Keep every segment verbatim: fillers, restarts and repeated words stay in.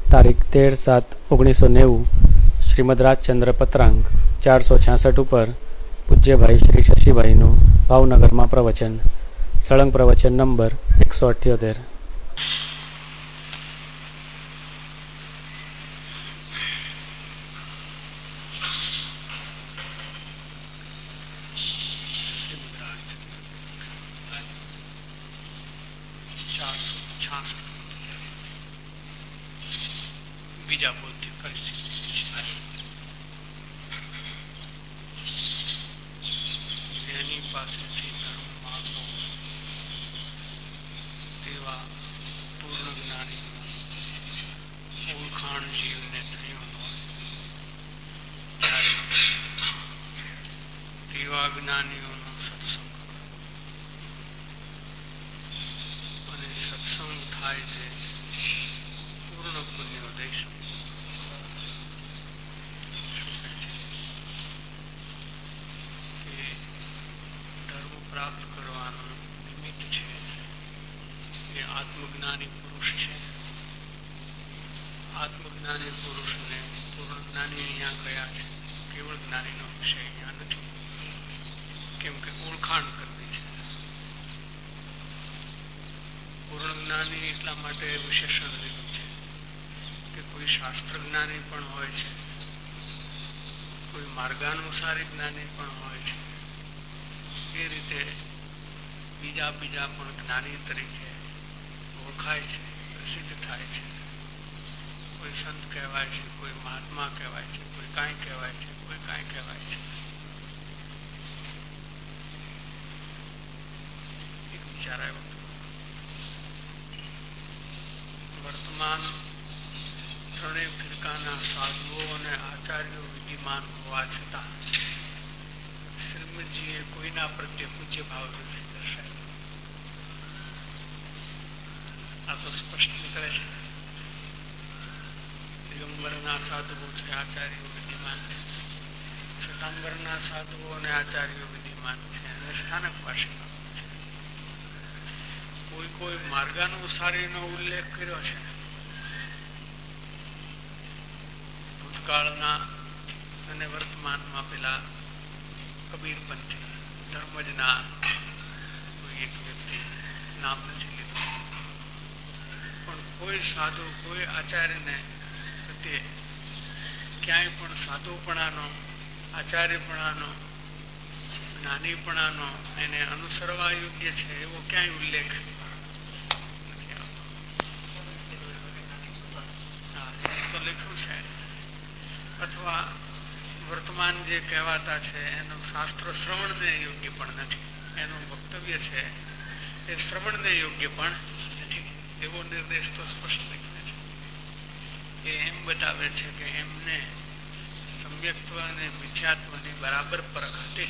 તારીખ તેર સાત ઓગણીસો નેવું શ્રીમદ રાજચંદ્ર પત્રાંક ચારસો છાસઠ ઉપર પૂજ્યભાઈ શ્રી શશીભાઈનું ભાવનગરમાં પ્રવચન, સળંગ પ્રવચન નંબર એકસો અઠ્યોતેર. બીજા બોલતી કરી જેની પાસેથી ધર્મ માગો તેવા પૂર્ણ જ્ઞાની ઓળખાણ જીવને થયું હોય ત્યારે તેવા જ્ઞાનીઓનો સત્સંગ અને સત્સંગ થાય તે પૂર્ણ પુણ્યોદય પ્રાપ્ત કરવાનું નિમિત્ત છે એ આત્મજ્ઞાની પુરુષ છે. આત્મજ્ઞાની પુરુષને પૂર્ણ જ્ઞાની અહીંયા કયા છે, કેવળ જ્ઞાનીનો વિષય અહીંયા નથી, કેમ કે ઓળખાણ કરવી છે. પૂર્ણ જ્ઞાની એટલા માટે વિશેષણ લીધું છે કે કોઈ શાસ્ત્ર જ્ઞાની પણ હોય છે, કોઈ માર્ગાનુસારી જ્ઞાની પણ હોય છે. એ રીતે બીજા બીજા પણ જ્ઞાની તરીકે ઓળખાય છે, પ્રસિદ્ધ થાય છે. કોઈ સંત કહેવાય છે, કોઈ મહાત્મા કહેવાય છે, કોઈ કાંઈ કહેવાય છે, કોઈ કાંઈ કહેવાય છે. એક વિચાર આવ્યો હતો, વર્તમાન ત્રણેય ફિરકાના સાધુઓ અને આચાર્યો વિધિમાન હોવા છતાં શ્રીમદજીએ કોઈના પ્રત્યે પૂજ્ય ભાવ નથી દર્શાવ્યો. આ તો સ્પષ્ટ નીકળે છે. દિગંબરના સાધુઓ છે, આચાર્યો વિધિમાન છે. શ્વેતાંબરના સાધુઓ અને આચાર્યો વિધિમાન છે અને સ્થાનક વાસીઓ છે. કોઈ કોઈ માર્ગાનુસારીનો ઉલ્લેખ કર્યો છે. ભૂતકાળના અને વર્તમાનમાં પેલા કબીરપંથી ધર્મજના કોઈ એક વ્યક્તિ નામ નથી લીધું, પણ કોઈ સાધુ કોઈ આચાર્યને પ્રત્યે ક્યાંય પણ સાધુપણાનો, આચાર્યપણાનો, જ્ઞાનીપણાનો, એને અનુસરવા યોગ્ય છે એવો ક્યાંય ઉલ્લેખ નથી આવતો. હા, તો લખ્યું છે. અથવા વર્તમાન જે કહેવાતા છે એનું શાસ્ત્ર શ્રવણને યોગ્ય પણ નથી, એનું વક્તવ્ય છે એ શ્રવણને યોગ્ય પણ નથી, એવો નિર્દેશ તો સ્પષ્ટ નીકળે છે. એ એમ બતાવે છે કે એમને સમ્યક્ત્વ અને મિથ્યાત્વની બરાબર પરખ હતી.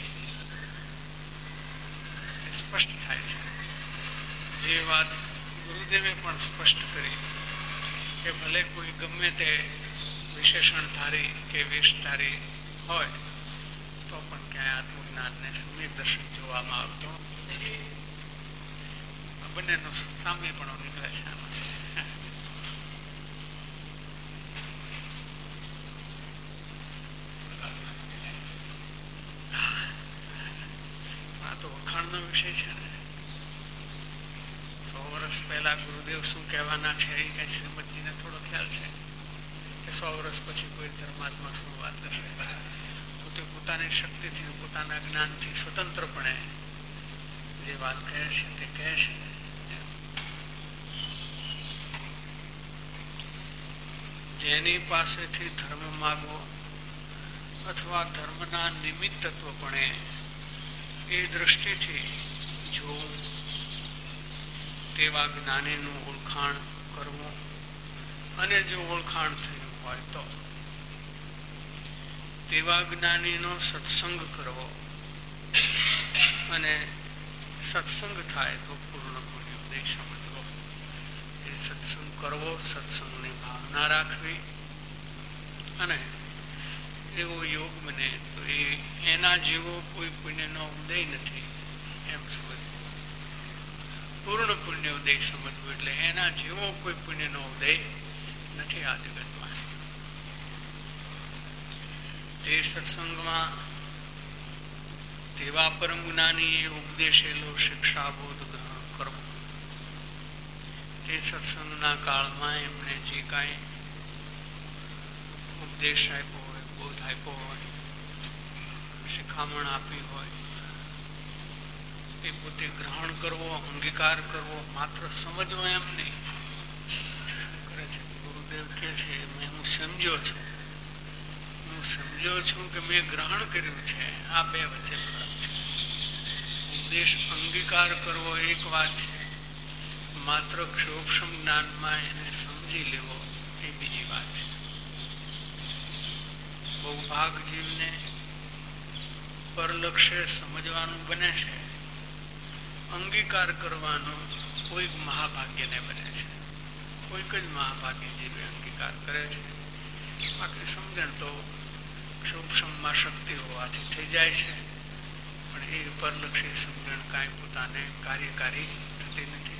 એ સ્પષ્ટ થાય છે. જે વાત ગુરુદેવે પણ સ્પષ્ટ કરી કે ભલે કોઈ ગમે તે વિશેષણ ધારી કે વેશધારી હોય તો પણ ક્યાંય આત્મજ્ઞાનને સમ્યક દર્શન જોવામાં આવતો નથી. બંનેનો સામ્ય પણ નીકળે છે આમાંથી. આ તો વખાણનો વિષય છે ને. સો વર્ષ પહેલા ગુરુદેવ શું કહેવાના છે એ કઈ શ્રીમદજીને થોડો ખ્યાલ છે કે સો વર્ષ પછી કોઈ ધર્માત્મા શું વાત કરશે. પોતે પોતાની શક્તિથી, પોતાના જ્ઞાનથી સ્વતંત્રપણે જે વાત કહે છે તે કહે છે. જેની પાસેથી ધર્મ માગો અથવા ધર્મના નિમિત્ત તત્વપણે એ દ્રષ્ટિથી જોવું તેવા જ્ઞાનીનું ઓળખાણ કરવું, અને જો ઓળખાણ થયું હોય તો તેવા જ્ઞાનીનો સત્સંગ કરવો, અને સત્સંગ થાય તો પૂર્ણ પુણ્યોદય સમજવો. એ સત્સંગ કરવો, સત્સંગની ભાવના રાખવી, અને એવો યોગ બને તો એ એના જેવો કોઈ પુણ્યનો ઉદય નથી એમ સમજવું. પૂર્ણ પુણ્યોદય સમજવું એટલે એના જેવો કોઈ પુણ્યનો ઉદય નથી આ જગતમાં. તે સત્સંગમાં તેવા પરમ જ્ઞાની એ ઉપદેશેલો શિક્ષાબોધ ગ્રહણ કરવો. તે સત્સંગના કાળમાં એમણે જે કાંઈ ઉપદેશ આપ્યો હોય, બોધ આપ્યો હોય, શિખામણ આપી હોય, એ પોતે ગ્રહણ કરવો, અંગીકાર કરવો, માત્ર સમજવો એમ નહીં. શું કરે છે ગુરુદેવ કે છે, મેં હું સમજ્યો છું, હું સમજ્યો છું કે મેં ગ્રહણ કર્યું છે, આ બે વચ્ચે ફરક છે. ઉપદેશ અંગીકાર કરવો એક વાત છે, માત્ર ક્ષોક્ષમ જ્ઞાનમાં એને સમજી લેવો એ બીજી વાત છે. બહુ ભાગ જીવને પરલક્ષ્ય સમજવાનું બને છે, અંગીકાર કરવાનો કોઈક મહાભાગ્યને બને છે. કોઈક જ મહાભાગ્ય જીવે અંગીકાર કરે છે. બાકી સમજણ તો સૂક્ષ્મમાં શક્તિ હોવાથી થઈ જાય છે, પણ એ પરલક્ષી સમજણ કાંઈ પોતાને કાર્યકારી થતી નથી.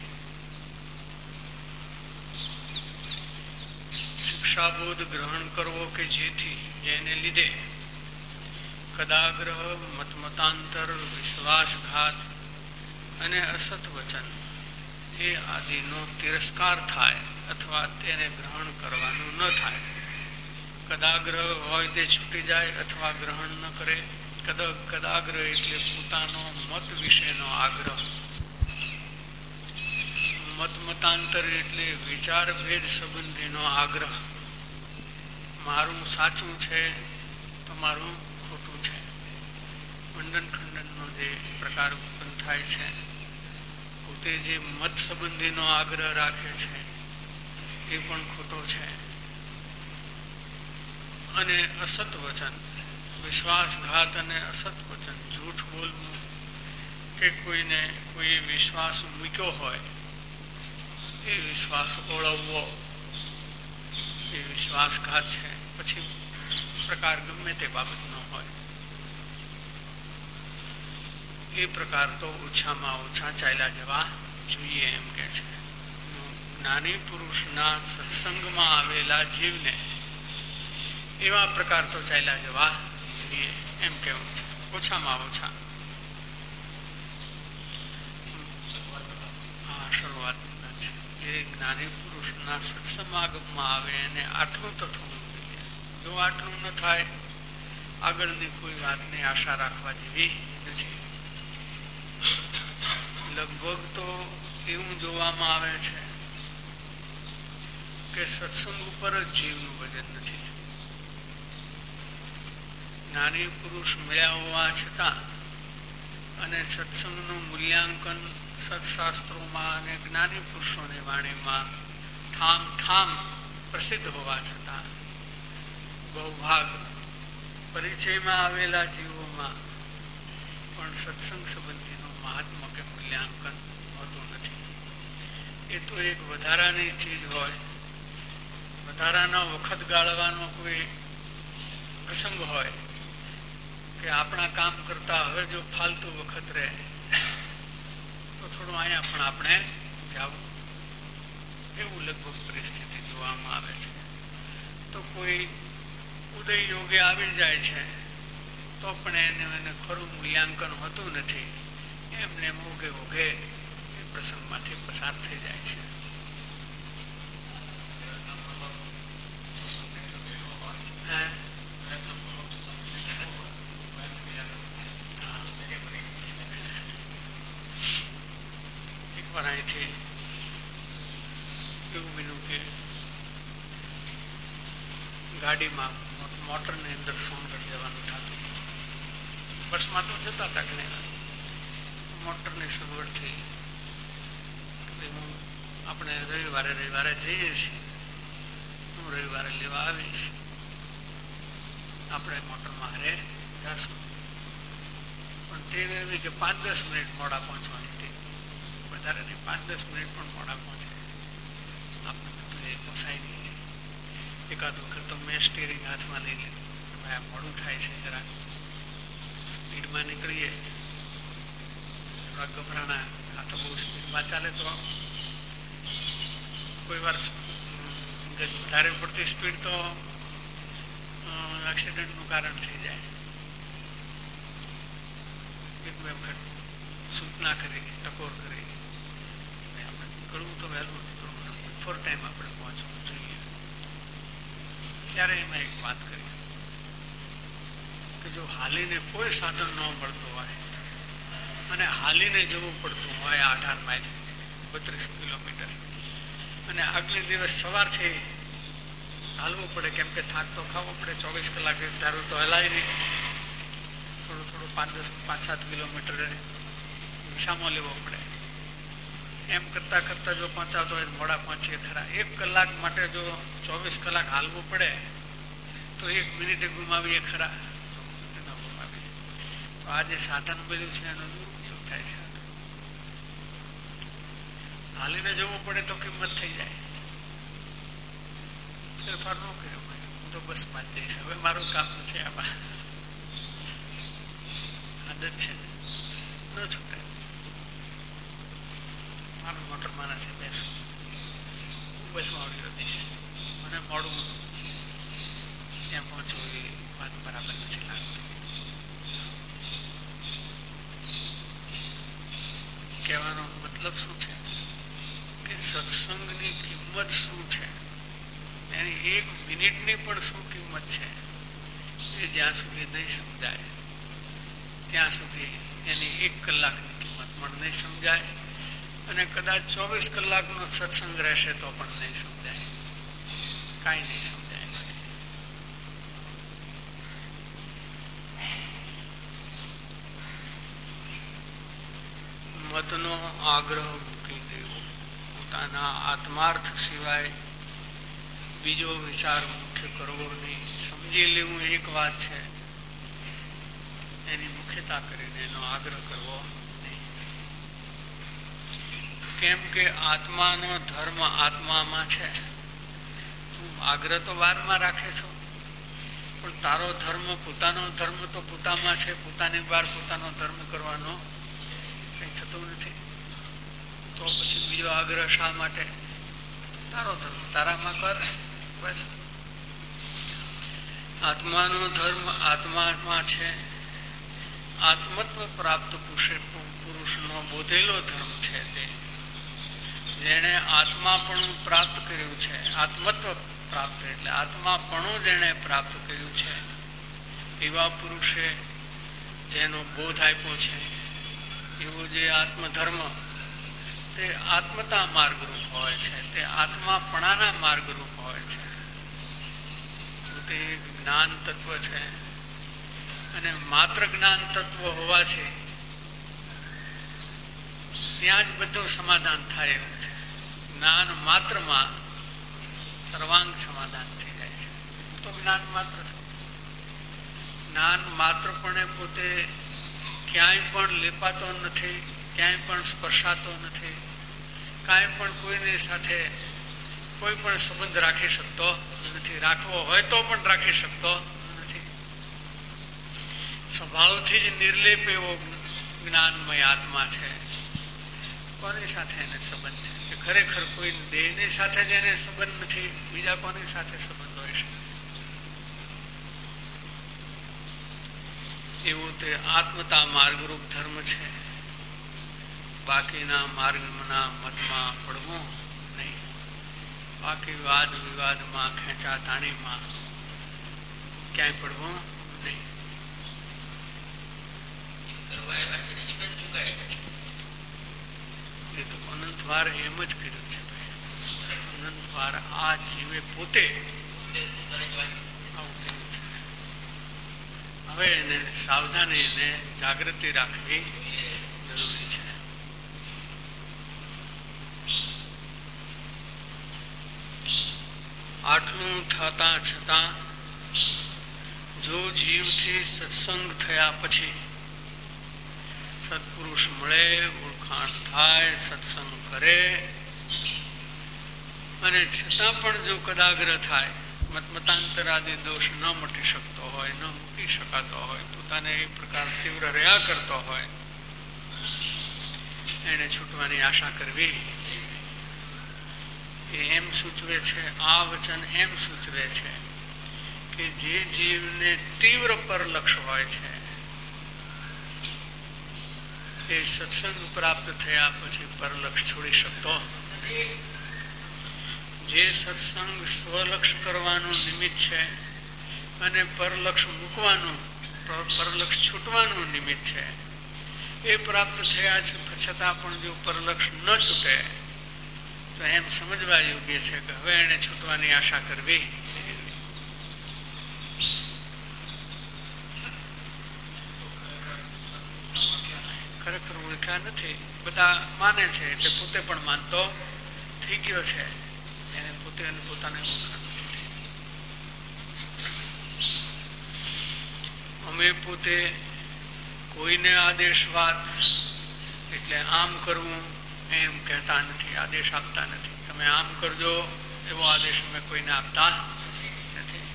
શિક્ષાબોધ ગ્રહણ કરવો કે જેથી જેને લીધે કદાગ્રહ, મતમતાંતર, વિશ્વાસઘાત અને અસત વચન એ આદિનો તિરસ્કાર થાય અથવા તેને ગ્રહણ કરવાનું ન થાય. કદાગ્રહ હોય તે છૂટી જાય અથવા ગ્રહણ ન કરે. કદ કદાગ્રહ એટલે પોતાનો મત વિશેનો આગ્રહ. મતમતાંતર એટલે વિચાર ભેદ સંબંધીનો આગ્રહ. મારું સાચું છે, તમારું ખોટું છે. મંડન ખંડનનો જે પ્રકાર ઉત્પન્ન થાય છે, પોતે જે મત સંબંધીનો આગ્રહ રાખે છે એ પણ ખોટો છે. અને અસત વચન, વિશ્વાસઘાત અને અસત વચન, જૂઠ બોલવું કે કોઈને કોઈ વિશ્વાસ મૂક્યો હોય એ વિશ્વાસ ઓળવવો એ વિશ્વાસઘાત છે. પછી પ્રકાર ગમે તે બાબતનો હોય એ પ્રકાર તો ઓછામાં ઓછા ચાલ્યા જવા જોઈએ એમ કે છે. જ્ઞાની પુરુષના સત્સંગમાં આવેલા જીવને એવા પ્રકાર તો ચાલ્યા જવા જોઈએ એમ કેવું છે, ઓછામાં ઓછા. હા, શરૂઆતના છે. જે જ્ઞાની પુરુષના સત્સમાગમમાં આવે એને આટલું તો થવું જોઈએ. જો આટલું ન થાય, આગળની કોઈ વાતની આશા રાખવા જેવી નથી. લગભગ તો એવું જોવામાં આવે છે કે સત્સંગ ઉપર જ જીવનું વજન નથી. જ્ઞાની પુરુષ મળ્યા હોવા છતાં અને સત્સંગનું મૂલ્યાંકન સત્શાસ્ત્રોમાં અને જ્ઞાની પુરુષોની વાણીમાં ઠામ ઠામ પ્રસિદ્ધ હોવા છતાં બહુભાગ પરિચયમાં આવેલા જીવોમાં પણ સત્સંગ સંબંધીનું મહાત્મા કે મૂલ્યાંકન હોતું નથી. એ તો એક વધારાની ચીજ હોય, વધારાનો વખત ગાળવાનો કોઈ પ્રસંગ હોય કે આપણા કામ કરતા હવે જો ફાલતુ વખત રહે તો થોડું અહીંયા પણ આપણે જાવું, એવું લગભગ પરિસ્થિતિ જોવામાં આવે છે. તો કોઈ ઉદય યોગે આવી જાય છે તો પણ એને એને ખરું મૂલ્યાંકન હોતું નથી. એમને ઉગે ઉગે એ પ્રસંગમાંથી પસાર થઈ જાય છે. હા, એકવાર અહીંથી એવું બન્યું કે ગાડીમાં મોટરની અંદર સોનગઢ જવાનું થતું. બસમાં તો જતા હતા ઘણી વાર. મોટરની સગવડથી હું આપણે રવિવારે રવિવારે જઈએ છીએ, હું રવિવારે લેવા આવીશ, આપણે મોટરમાં હારે જશું. પણ તે એવી કે પાંચ દસ મિનિટ મોડા પહોંચવાની હતી. વધારે નહીં, પાંચ દસ મિનિટ પણ મોડા પહોંચે આપણે બધું એ પોસાય નહીં. એકાદ વખત તો મેં સ્ટીરિંગ હાથમાં લઈ લીધું કે ભાઈ આ મોડું થાય છે, જરાક સ્પીડમાં નીકળીએ. થોડા ગભરાણા, આ તો બહુ સ્પીડમાં ચાલે તો કોઈ વાર વધારે પડતી સ્પીડ તો એક્સિડન્ટનું કારણ થઈ જાય. એક બે વખત સૂચના કરી, ટકોર કરી, આપણે નીકળવું તો વહેલું નીકળવું, બિફોર ટાઈમ આપણે પહોંચવું જોઈએ. ત્યારે એમાં એક વાત કરી કે જો હાલીને કોઈ સાધન ન મળતું હોય અને હાલીને જવું પડતું હોય અઢાર માઇલ બત્રીસ કિલોમીટર અને આગલે દિવસ સવારથી હાલવું પડે, કેમ કે થાક તો ખાવો પડે, ચોવીસ કલાક ધારું તો હલાય નહીં, થોડું થોડું પાંચ દસ પાંચ સાત કિલોમીટર વિસામો લેવો પડે. એમ કરતાં કરતાં જો પહોંચાતો હોય મોડા પહોંચીએ ખરા. એક કલાક માટે જો ચોવીસ કલાક હાલવું પડે તો એક મિનિટે ગુમાવીએ ખરા, ન ગુમાવીએ. તો આ જે સાધન મળ્યું છે એનો દુરુપયોગ થાય છે. હાલીને જવું પડે તો કિંમત થઈ જાય. ફેરફાર ન કર્યો, હું તો બસમાં જ જઈશ, હવે મારું કામ નથી આમાં. આદત છે ન છૂટે. મારું મોટરમાં નથી બેસું, હું બસમાં આવડી દઈશ, મને મોડું ત્યાં પહોંચવું એ વાત બરાબર નથી લાગતી. કહેવાનો મતલબ શું છે કે સત્સંગની કિંમત શું છે, એની એક મિનિટની પણ શું કિંમત છે એ જ્યાં સુધી નહીં સમજાય ત્યાં સુધી એની એક કલાકની કિંમત પણ નહીં સમજાય, અને કદાચ ચોવીસ કલાકનો સત્સંગ રહેશે તો પણ નહીં સમજાય, કાંઈ નહીં સમજાય. મતનો આગ્રહ મૂકી દેવો, પોતાના આત્માર્થ સિવાય બીજો વિચાર મુખ્ય કરવો નહીં. સમજી લેવું એક વાત છે, એની મુખ્યતા કરીને એનો આગ્રહ કરવો નહીં. કેમ કે આત્માનો ધર્મ આત્મામાં છે. તું આગ્રહ તો વારમાં રાખે છો, પણ તારો ધર્મ પોતાનો ધર્મ તો પોતામાં છે. પોતાની બહાર પોતાનો ધર્મ કરવાનો કંઈ થતું નથી. તો પછી બીજો આગ્રહ શા માટે? તારો ધર્મ તારામાં કર, બસ. આત્માનો ધર્મ આત્મામાં છે. આત્મત્વ પ્રાપ્ત પુરુષનો બોધેલો ધર્મ છે તે, જેણે આત્માપણું પ્રાપ્ત કર્યું છે. આત્મત્વ પ્રાપ્ત એટલે આત્માપણું જેણે પ્રાપ્ત કર્યું છે એવા પુરુષે જેનો બોધ આપ્યો છે, એવો જે આત્મધર્મ તે આત્મતા માર્ગરૂપ હોય છે, તે આત્માપણાના માર્ગરૂપ હોય છે. તો તે જ્ઞાન તત્વ છે, અને માત્ર જ્ઞાન તત્વ હોવાથી ત્યાં જ બધું સમાધાન થાય એવું છે. જ્ઞાન માત્રમાં સર્વાંગ સમાધાન થઈ જાય છે. તો જ્ઞાન માત્ર છે. જ્ઞાન માત્રપણે પોતે ક્યાંય પણ લેપાતો નથી, ક્યાંય પણ સ્પર્શાતો નથી, કાંઈ પણ કોઈની સાથે કોઈ પણ સંબંધ રાખી શકતો નથી. રાખવો હોય તો પણ રાખી શકતો નથી. સ્વભાવથી જ નિર્લેપ એવો જ્ઞાનમય આત્મા છે. કોની સાથે એને સંબંધ છે? કે ખરેખર કોઈ દેહની સાથે જ એને સંબંધ નથી, બીજા કોની સાથે સંબંધ હોય છે? એવું તે આત્મતા માર્ગરૂપ ધર્મ છે. બાકીના માર્ગના મતમાં પડવું નહીં. બાકી વાદ વિવાદમાં, ખેંચા તાણીમાં ક્યાંય પડવું નહીં. એ તો અનંતવાર એમ જ કર્યું છે ભાઈ. અનંતવાર આ જીવે પોતે આવું કર્યું છે. હવે એને સાવધાની એને જાગૃતિ રાખવી જરૂરી છે. આટલું થતા છતાં જો જીવથી સત્સંગ થયા પછી સત્પુરુષ મળે, ઓળખાણ થાય, સત્સંગ કરે, અને છતાં પણ જો કદાગ્રહ થાય, મતમતાંતર આદિ દોષ ન મટી શકતો હોય, ન મૂકી શકાતો હોય, પોતાને એ પ્રકાર તીવ્ર રહ્યા કરતો હોય, એને છૂટવાની આશા કરવી એ એમ સૂચવે છે, આ વચન એમ સૂચવે છે કે જે જીવને તીવ્ર પરલક્ષ હોય છે એ સત્સંગ પ્રાપ્ત થયા પછી પરલક્ષ છોડી શકતો. જે સત્સંગ સ્વલક્ષ કરવાનું નિમિત્ત છે અને પરલક્ષ મૂકવાનું, પરલક્ષ છૂટવાનું નિમિત્ત છે, એ પ્રાપ્ત થયા છતાં પણ જો પરલક્ષ ન છૂટે તો એમ સમજવા યોગ્ય છે કે હવે એને છૂટવાની આશા કરવી. ખરેખર ઓળખ્યા નથી. બધા માને છે એટલે પોતે પણ માનતો થઈ ગયો છે. એને પોતે અને પોતાને ઓળખાણ નથી થઈ. અમે પોતે કોઈને આદેશ વાત એટલે આમ કરવું એમ કહેતા નથી, આદેશ આપતા નથી. તમે આમ કરજો એવો આદેશ અમે કોઈને આપતા નથી.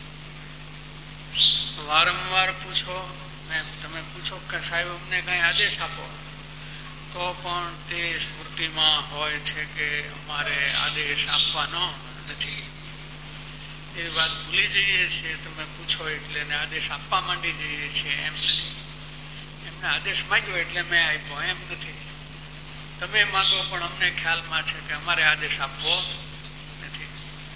વારંવાર પૂછો, તમે પૂછો કે સાહેબ અમને કઈ આદેશ આપો, તો પણ તે સ્મૃતિમાં હોય છે કે અમારે આદેશ આપવાનો નથી. એ વાત ભૂલી જઈએ છીએ. તમે પૂછો એટલે એને આદેશ આપવા માંડી જઈએ છીએ એમ નથી. એમને આદેશ માંગ્યો એટલે મેં આપ્યો એમ નથી. તમે માંગો પણ અમને ખ્યાલમાં છે કે અમારે આદેશ આપવો નથી.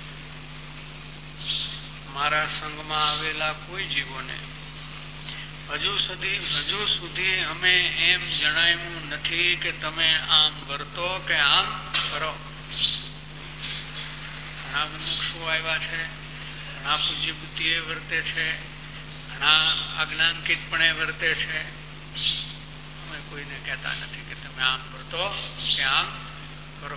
મારા સંઘમાં આવેલા કોઈ જીવોને હજુ સુધી હજુ સુધી અમે એમ જણાવ્યું નથી કે તમે આમ વર્તો કે આમ કરો. ઘણા મુમુક્ષુ આવ્યા છે, ઘણા પૂજ્ય બુદ્ધિએ વર્તે છે, ઘણા અજ્ઞાનકિતપણે વર્તે છે. અમે કોઈને કહેતા નથી કે તમે આમ વર્તો કે આમ કરો.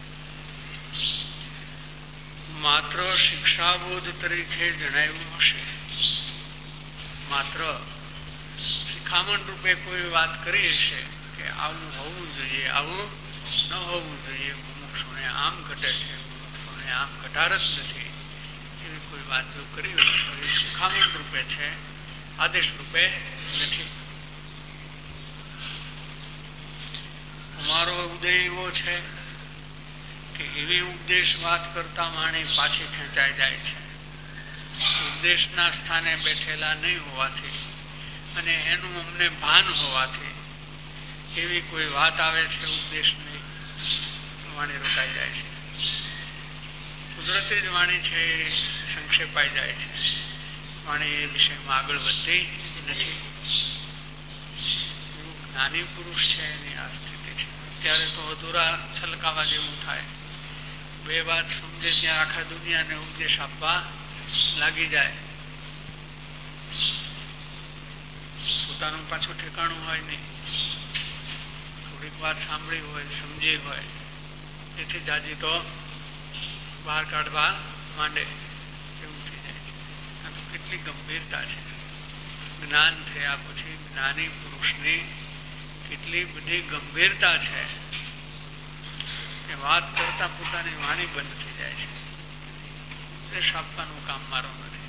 માત્ર શિક્ષાબોધ તરીકે જણાવ્યું હશે. માત્ર શિખામણ રૂપે કોઈ વાત કરી હશે કે આવું હોવું જોઈએ, આવું ન હોવું જોઈએ, મુમુક્ષુને આમ ઘટે છે, મુમુક્ષુને આમ ઘટાડ જ નથી, એવી કોઈ વાત જો કરી હોય તો એ શિખામણ રૂપે છે, આદેશ રૂપે નથી. અમારો ઉદય એવો છે કે એવી ઉપદેશ વાત કરતા માણી પાછી ખેંચાઈ જાય છે. ઉપદેશના સ્થાને બેઠેલા નહીં હોવાથી અને એનું અમને ભાન હોવાથી એવી કોઈ વાત આવે છે ઉપદેશની તો વાણી રોકાઈ જાય છે. કુદરતી જ વાણી છે એ સંક્ષેપાઈ જાય છે. વાણી એ વિષયમાં આગળ વધતી નથી. જ્ઞાની પુરુષ છે એની આ સ્થિતિ છે. અત્યારે તો અધૂરા છલકાવા જેવું થાય. બે વાત સમજે ત્યાં આખા દુનિયાને ઉપદેશ આપવા લાગી જાય. પોતાનું પાછું ઠેકાણું હોય નહીં. થોડીક વાત સાંભળી હોય, સમજી હોય, એથી જાજી તો બહાર કાઢવા માંડે એવું થઈ જાય છે. આ તો કેટલી ગંભીરતા છે. જ્ઞાન થયા પછી જ્ઞાની પુરુષની કેટલી બધી ગંભીરતા છે કે વાત કરતા પોતાની વાણી બંધ થઈ જાય છે. ઉપદેશ આપવાનું કામ મારું નથી.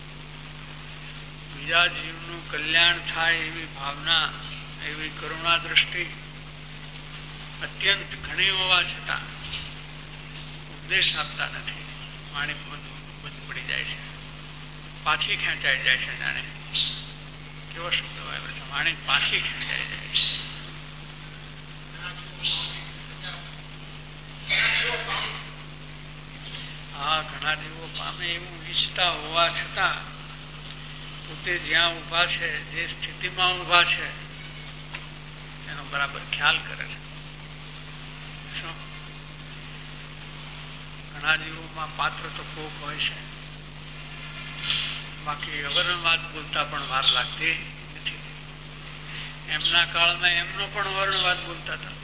બીજા જીવનું કલ્યાણ થાય એવી ભાવના, એવી કરુણા દ્રષ્ટિ અત્યંત ઘણી હોવા છતાં ઉપદેશ આપતા નથી. વાણી બંધ પડી જાય છે, પાછી ખેંચાઈ જાય છે. જાણે કેવો શબ્દ આવ્યો છે, વાણી પાછી ખેંચાઈ જાય છે. હા, ઘણા જીવો પામે એવું ઈચ્છતા હોવા છતાં પોતે જ્યાં ઊભા છે, જે સ્થિતિમાં ઊભા છે એનો બરાબર ખ્યાલ કરે છે. શું ઘણા જીવોમાં પાત્ર તો કોક હોય છે, બાકી અવર્ણવાદ બોલતા પણ વાર લાગતી નથી. એમના કાળમાં એમનો પણ વર્ણવાદ બોલતા હતા.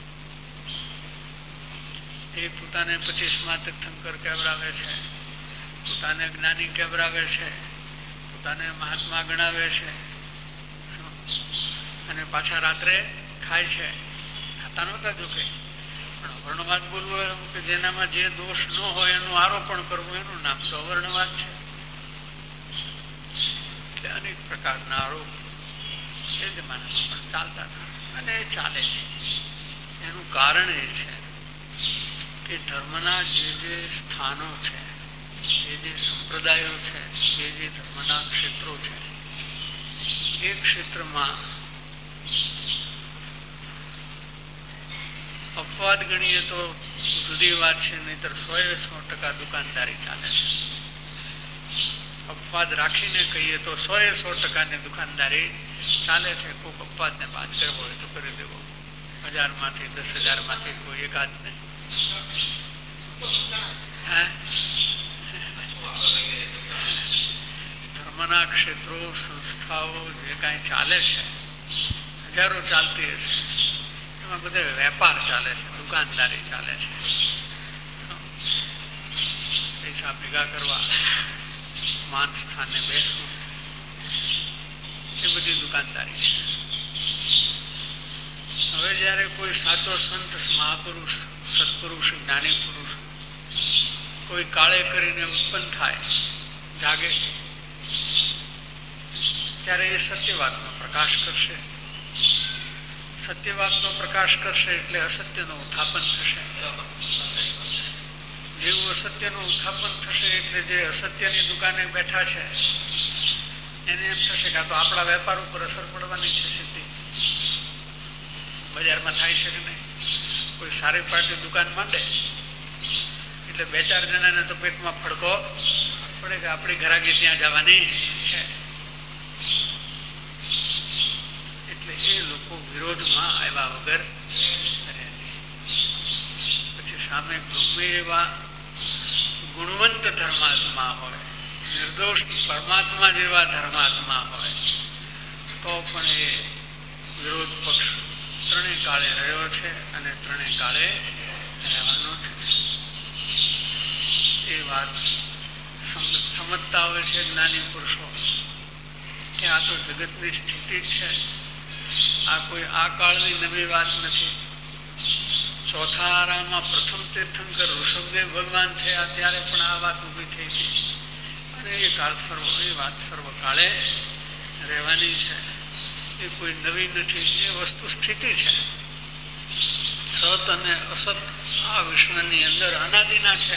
એ પોતાને પચીસમાં તીર્થંકર કહેવરાવે છે, પોતાને જ્ઞાની કહેવરાવે છે, પોતાને મહાત્મા ગણાવે છે, અને પાછા રાત્રે ખાય છે. ખાતા નહોતા જોકે, પણ વર્ણવાદ બોલવો કે જેનામાં જે દોષ ન હોય એનું આરોપણ કરવું એનું નામ તો અવર્ણવાદ છે. એટલે અનેક પ્રકારના આરોપ એ જમાનામાં પણ ચાલતા હતા અને એ ચાલે છે. એનું કારણ એ છે કે એ ધર્મના જે જે સ્થાનો છે, જે જે સંપ્રદાયો છે, જે જે ધર્મના ક્ષેત્રો છે, એ ક્ષેત્રમાં અપવાદ ગણીએ તો જુદી વાત છે, નહીતર સો એ સો ટકા દુકાનદારી ચાલે છે. અપવાદ રાખીને કહીએ તો સો એ સો ટકાની દુકાનદારી ચાલે છે. કોઈક અપવાદને બાદ કરવો હોય તો કરી દેવો. હજાર માંથી દસ હજાર માંથી કોઈ એકાદ ને ધર્મના ક્ષેત્રો, સંસ્થાઓ જે કાંઈ ચાલે છે, હજારો ચાલતી હશે, એમાં બધે વેપાર ચાલે છે, દુકાનદારી ચાલે છે. પૈસા ભેગા કરવા, માન સ્થાને બેસવું, એ બધી દુકાનદારી છે. હવે જયારે કોઈ સાચો સંત, મહાપુરુષ, સત્પુરુષ, જ્ઞાની પુરુષ કોઈ કાળે કરીને ઉત્પન્ન થાય, જાગે, ત્યારે એ સત્યવાતનો પ્રકાશ કરશે. સત્યવાતનો પ્રકાશ કરશે એટલે અસત્યનું ઉત્થાપન થશે. જેવું અસત્યનું ઉત્થાપન થશે એટલે જે અસત્યની દુકાને બેઠા છે એને એમ થશે કે આ તો આપણા વેપાર ઉપર અસર પડવાની છે. સીધી બજારમાં થાય છે કે નહીં? કોઈ સારી પાર્ટી દુકાન માંડે એટલે બે ચાર જણાને તો પેટમાં ફડકો પડે કે આપણી ઘરાકી ત્યાં જવાની છે. એટલે એ લોકો વિરોધમાં આવ્યા વગર રહે. પછી સામે ગમે એવા ગુણવંત ધર્માત્મા હોય, નિર્દોષ પરમાત્મા જેવા ધર્માત્મા હોય, તો પણ એ વિરોધ પક્ષ ત્રણેય કાળે રહ્યો છે અને ત્રણેય કાળે રહેવાનો છે. એ વાત સમજતા હોય છે જ્ઞાની પુરુષો કે આ તો જગતની સ્થિતિ જ છે. આ કોઈ આ કાળની નવી વાત નથી. ચોથા આરામાં પ્રથમ તીર્થંકર ઋષભદેવ ભગવાન થયા ત્યારે પણ આ વાત ઊભી થઈ હતી. અને એ કાળ સર્વ એ વાત સર્વકાળે રહેવાની છે. એ કોઈ નવી નથી. એ વસ્તુ સ્થિતિ છે. સત અને અસત આ વિશ્વની અંદર અનાદિના છે.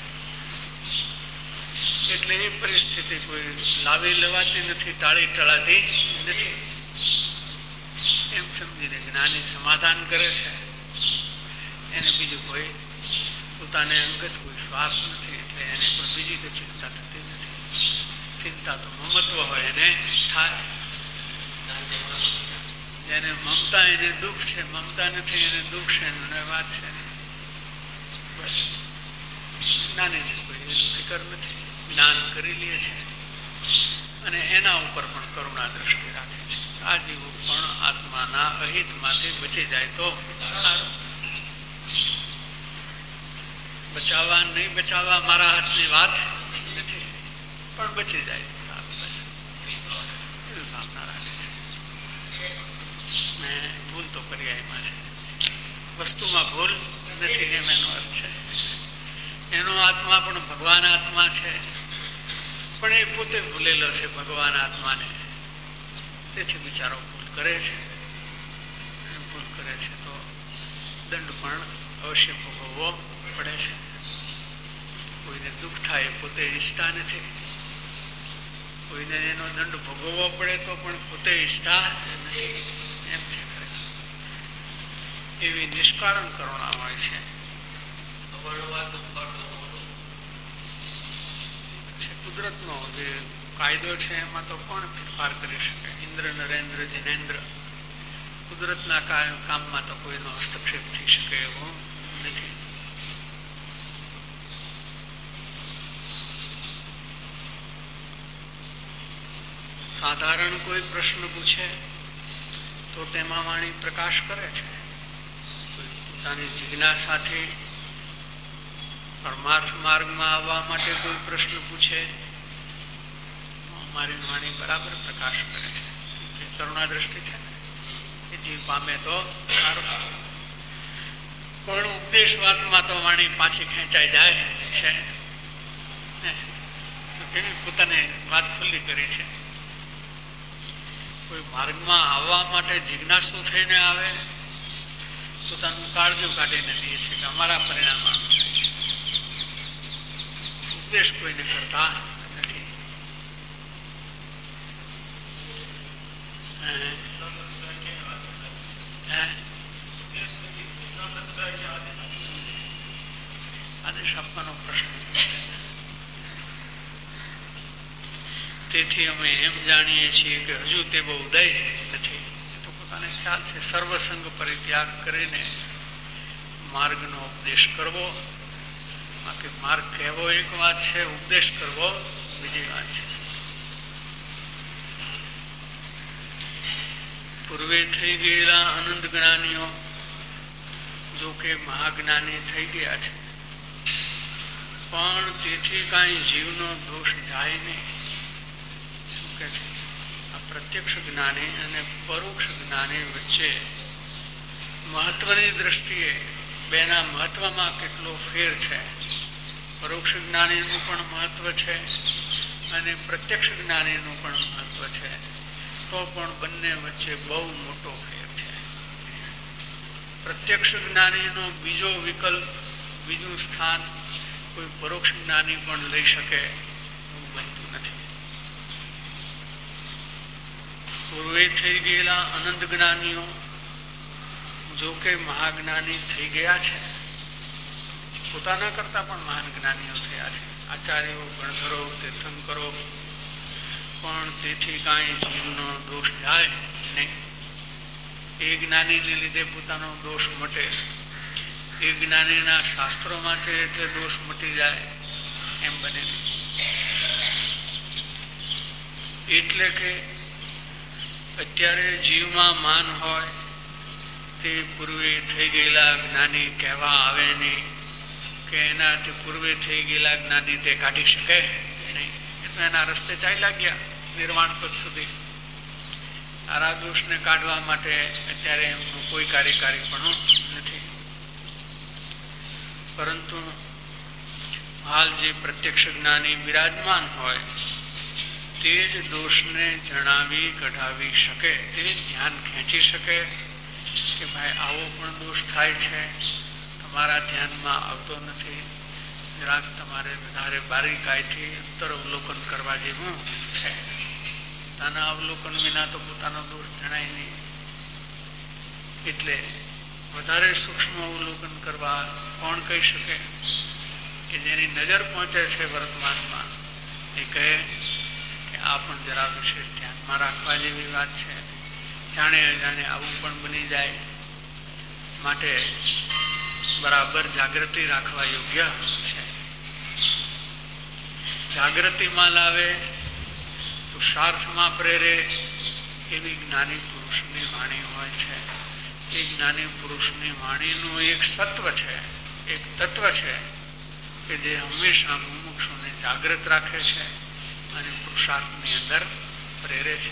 એટલે એ પરિસ્થિતિ કોઈ લાવી લેવાતી નથી, ટાળી ટળાતી નથી. એમ સમજીને જ્ઞાની સમાધાન કરે છે. એને બીજું કોઈ પોતાને અંગત કોઈ સ્વાર્થ નથી, એટલે એને કોઈ બીજી તો ચિંતા થતી નથી. ચિંતા તો મમત્વ હોય એને થાય. જેને મમતા એને દુઃખ છે, મમતા નથી એને દુઃખ છે, એને વાત છે. બસ જ્ઞાનીને કોઈ એની ફિકર નથી. જ્ઞાન કરી લે છે અને એના ઉપર પણ કરુણા દ્રષ્ટિ રાખે છે. આ જીવો પણ આત્માના અહિતમાંથી બચી જાય તો સારું. બચાવવા નહીં બચાવવા મારા હાથની વાત નથી, પણ બચી જાય તો સારું. બસ એવી ભાવના રાખે છે. મેં ભૂલ તો પર્યાયમાં છે, વસ્તુમાં ભૂલ નથી એમ એનો અર્થ છે. એનો આત્મા પણ ભગવાન આત્મા છે, પણ એ પોતે ભૂલેલો છે ભગવાન આત્માને. તેથી બિચારો ભૂલ કરે છે. ભૂલ કરે છે તો દંડ પણ અવશ્ય ભોગવવો પડે છે. કોઈને દુઃખ થાય પોતે ઈચ્છતા નથી. કોઈને એનો દંડ ભોગવવો પડે તો પણ પોતે ઈચ્છતા નથી. એમ છે એવી નિષ્કારણ કરુણા હોય છે. કુદરતનો જે કાયદો છે એમાં તો કોણ ફેરફાર કરી શકે? ઇન્દ્ર, નરેન્દ્ર, જિનેન્દ્ર, કુદરતના કામમાં તો કોઈનો હસ્તક્ષેપ થઈ શકે એવો નથી. સાધારણ કોઈ પ્રશ્ન પૂછે તો તેમાં વાણી પ્રકાશ કરે છે. પોતાની જિજ્ઞાસાથી પરમાર્થ માર્ગમાં આવવા માટે કોઈ પ્રશ્ન પૂછે તો અમારી વાણી બરાબર પ્રકાશ કરે છે. એ કરુણા દ્રષ્ટિ છે ને, એ જીવ પામે તો સારું. પણ ઉપદેશ વાતમાં તો વાણી પાછી ખેંચાઈ જાય છે. પોતાને વાત ખુલ્લી કરી છે. કોઈ માર્ગમાં આવવા માટે જિજ્ઞાસુ થઈને આવે પોતાનું કાળજું કાઢીને દે છે કે અમારા પરિણામ આનું થાય છે. ઉપદેશ કોઈને કરતા નથી. આદેશ આપવાનો પ્રશ્ન. તેથી અમે એમ જાણીએ છીએ કે હજુ તે બહુ ઉદય નથી. એ તો પોતાને ખ્યાલ છે. સર્વસંગ પરિત્યાગ કરીને માર્ગનો ઉપદેશ કરવો, બાકી માર્ગ કહેવો એક વાત છે, ઉપદેશ કરવો બીજી વાત છે. પૂર્વે થઈ ગયેલા અનંત જ્ઞાનીઓ જો કે મહાજ્ઞાની થઈ ગયા છે, પણ તેથી કાંઈ જીવનો દોષ જાય નહીં. શું કે છે? આ પ્રત્યક્ષ જ્ઞાની અને પરોક્ષ જ્ઞાની વચ્ચે મહત્વની દ્રષ્ટિએ બેના મહત્વમાં કેટલો ફેર છે. પરોક્ષ જ્ઞાનીનું પણ મહત્વ છે અને પ્રત્યક્ષ જ્ઞાનીનું પણ મહત્વ છે, તો પણ બંને વચ્ચે બહુ મોટો ફેર છે. પ્રત્યક્ષ જ્ઞાનીનો બીજો વિકલ્પ, બીજું સ્થાન કોઈ પરોક્ષ જ્ઞાની પણ લઈ શકે એવું બનતું નથી. પૂર્વે થઈ ગયેલા અનંત જ્ઞાનીઓ જો કે મહાજ્ઞાની થઈ ગયા છે, પોતાના કરતા પણ મહાન જ્ઞાનીઓ થયા છે, આચાર્યો, ગણધરો, તીર્થંકરો, પણ તેથી કાંઈ જીવનો દોષ જાય નહીં. એ જ્ઞાનીને લીધે પોતાનો દોષ મટે, એ જ્ઞાનીના શાસ્ત્રોમાં છે એટલે દોષ મટી જાય એમ બને નહીં. એટલે કે અત્યારે જીવમાં માન હોય તે પૂર્વે થઈ ગયેલા જ્ઞાની કહેવા આવે નહીં, કે એનાથી પૂર્વે થઈ ગયેલા જ્ઞાની તે કાઢી શકે નહીં. એ તો એના રસ્તે ચાલ્યા ગયા નિર્વાણ પદ સુધી. તારા દોષને કાઢવા માટે અત્યારે એમનું કોઈ કાર્યકારીપણું નથી. પરંતુ હાલ જે પ્રત્યક્ષ જ્ઞાની બિરાજમાન હોય તે જ દોષને જણાવી કઢાવી શકે, તે ધ્યાન ખેંચી શકે કે ભાઈ આવો પણ દોષ થાય છે, તમારા ધ્યાનમાં આવતો નથી, જરાક તમારે વધારે બારીકાઈથી અંતર અવલોકન કરવા જેવું છે. પોતાના અવલોકન વિના તો પોતાનો દોષ જણાય નહીં. એટલે વધારે સૂક્ષ્મ અવલોકન કરવા કોણ કહી શકે? કે જેની નજર પહોંચે છે વર્તમાનમાં, એ કહે કે આ પણ જરા વિશેષ ધ્યાનમાં રાખવા જેવી વાત છે. જાણે અજાણે આવું પણ બની જાય, માટે બરાબર જાગૃતિ રાખવા યોગ્ય છે. જાગૃતિમાં લાવે, પુરુષાર્થમાં પ્રેરે એવી જ્ઞાની પુરુષની વાણી હોય છે. એ જ્ઞાની પુરુષની વાણીનું એક સત્વ છે, એક તત્વ છે કે જે હંમેશા મુમુક્ષુને જાગૃત રાખે છે અને પુરુષાર્થની અંદર પ્રેરે છે.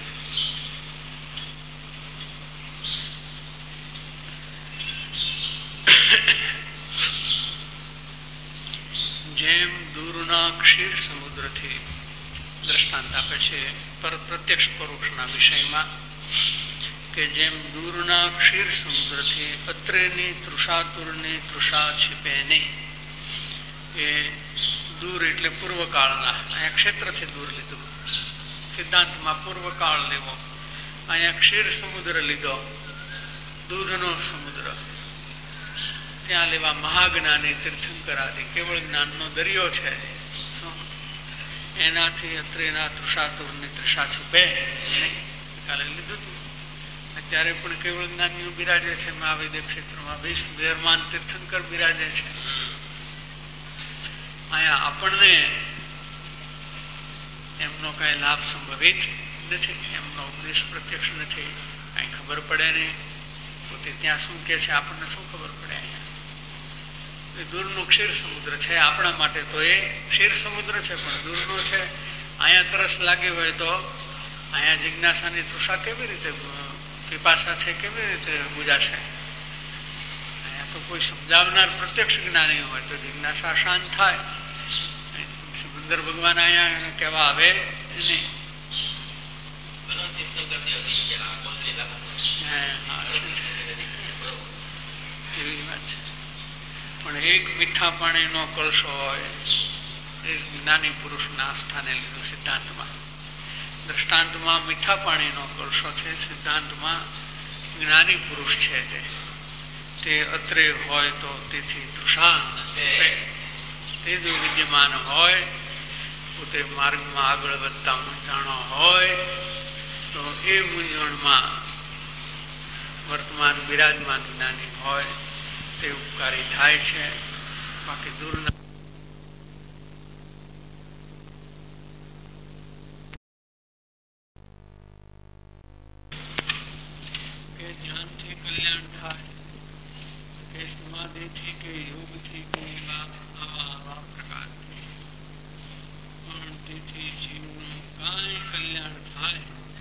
જેમ દૂરના ક્ષીર સમુદ્રથી દ્રષ્ટાંત આપે છે પર પ્રત્યક્ષ પરોક્ષના વિષયમાં, કે જેમ દૂરના ક્ષીર સમુદ્રથી અત્રેની તૃષાતુરની તૃષા છીપે નહીં. એ દૂર એટલે પૂર્વકાળના, અહીંયા ક્ષેત્રથી દૂર લીધું, સિદ્ધાંતમાં પૂર્વકાળ લેવો. અહીંયા ક્ષીર સમુદ્ર લીધો, દૂધનો સમુદ્ર. ત્યાં લેવા મહાજ્ઞાની તીર્થંકર આદિ કેવળ જ્ઞાનનો દરિયો છે, એનાથી અત્રેના તૃષાતુરની તૃષા છુપે નહીં. કાલે લીધું હતું. અત્યારે પણ કેવળ જ્ઞાનીઓ બિરાજે છે મહાવિદ્ય ક્ષેત્રમાં, વિરમાન તીર્થંકર બિરાજે છે. અહીંયા આપણને એમનો કઈ લાભ સંભવિત નથી, એમનો ઉપદેશ પ્રત્યક્ષ નથી, કઈ ખબર પડે નહીં. પોતે ત્યાં શું કે છે આપણને શું ખબર પડે? અહીંયા દૂરનો ક્ષીર સમુદ્ર છે, આપણા માટે તો એ ક્ષીર સમુદ્ર છે, પણ દૂરનો છે. અહીંયા તરસ લાગી હોય તો અહીંયા જિજ્ઞાસાની તૃષા કેવી રીતે, પીપાસા છે કેવી રીતે બુજાશે? અહીંયા તો કોઈ સમજાવનાર પ્રત્યક્ષ જ્ઞાની હોય તો જિજ્ઞાસા શાંત થાય. સુંદર ભગવાન અહીંયા કહેવા આવે નહીં. પણ એક મીઠા પાણીનો કળશો હોય એ જ્ઞાની પુરુષના સ્થાને લીધું સિદ્ધાંતમાં. દ્રષ્ટાંતમાં મીઠા પાણીનો કળશો છે, સિદ્ધાંતમાં જ્ઞાની પુરુષ છે તે તે અત્રે હોય તો તેથી તૃષાંત છે તે જો વિદ્યમાન હોય, પોતે માર્ગમાં આગળ વધતા મૂંઝાણો હોય તો એ મૂંઝવણમાં વર્તમાન બિરાજમાન જ્ઞાની હોય તે ઉપકારી થાય છે. બાકી દૂરના કે ધ્યાનથી કલ્યાણ થાય કે સમાધિથી કે યોગથી કે આવા આવા પ્રકારથી, પણ તેથી જીવનું કાંઈ કલ્યાણ થાય.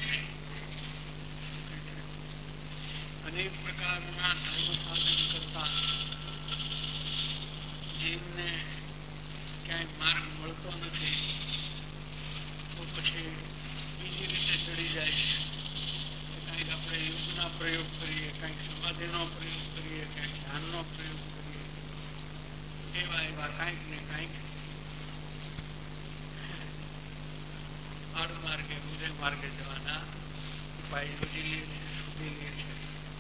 અનેક પ્રકારના ધર્મ સાધન કરતા જીવને ક્યાંય માર્ગ મળતો નથી તો પછી બીજી રીતે ચડી જાય છે. કંઈક આપણે યોગના પ્રયોગ કરીએ, કંઈક સમાધિનો પ્રયોગ કરીએ, કંઈક ધ્યાનનો પ્રયોગ કરીએ, એવા એવા કાંઈક ને કાંઈક આડમાર્ગે ઊંધે માર્ગે જવાના ઉપાય યોજી લે છે, શોધી લે છે.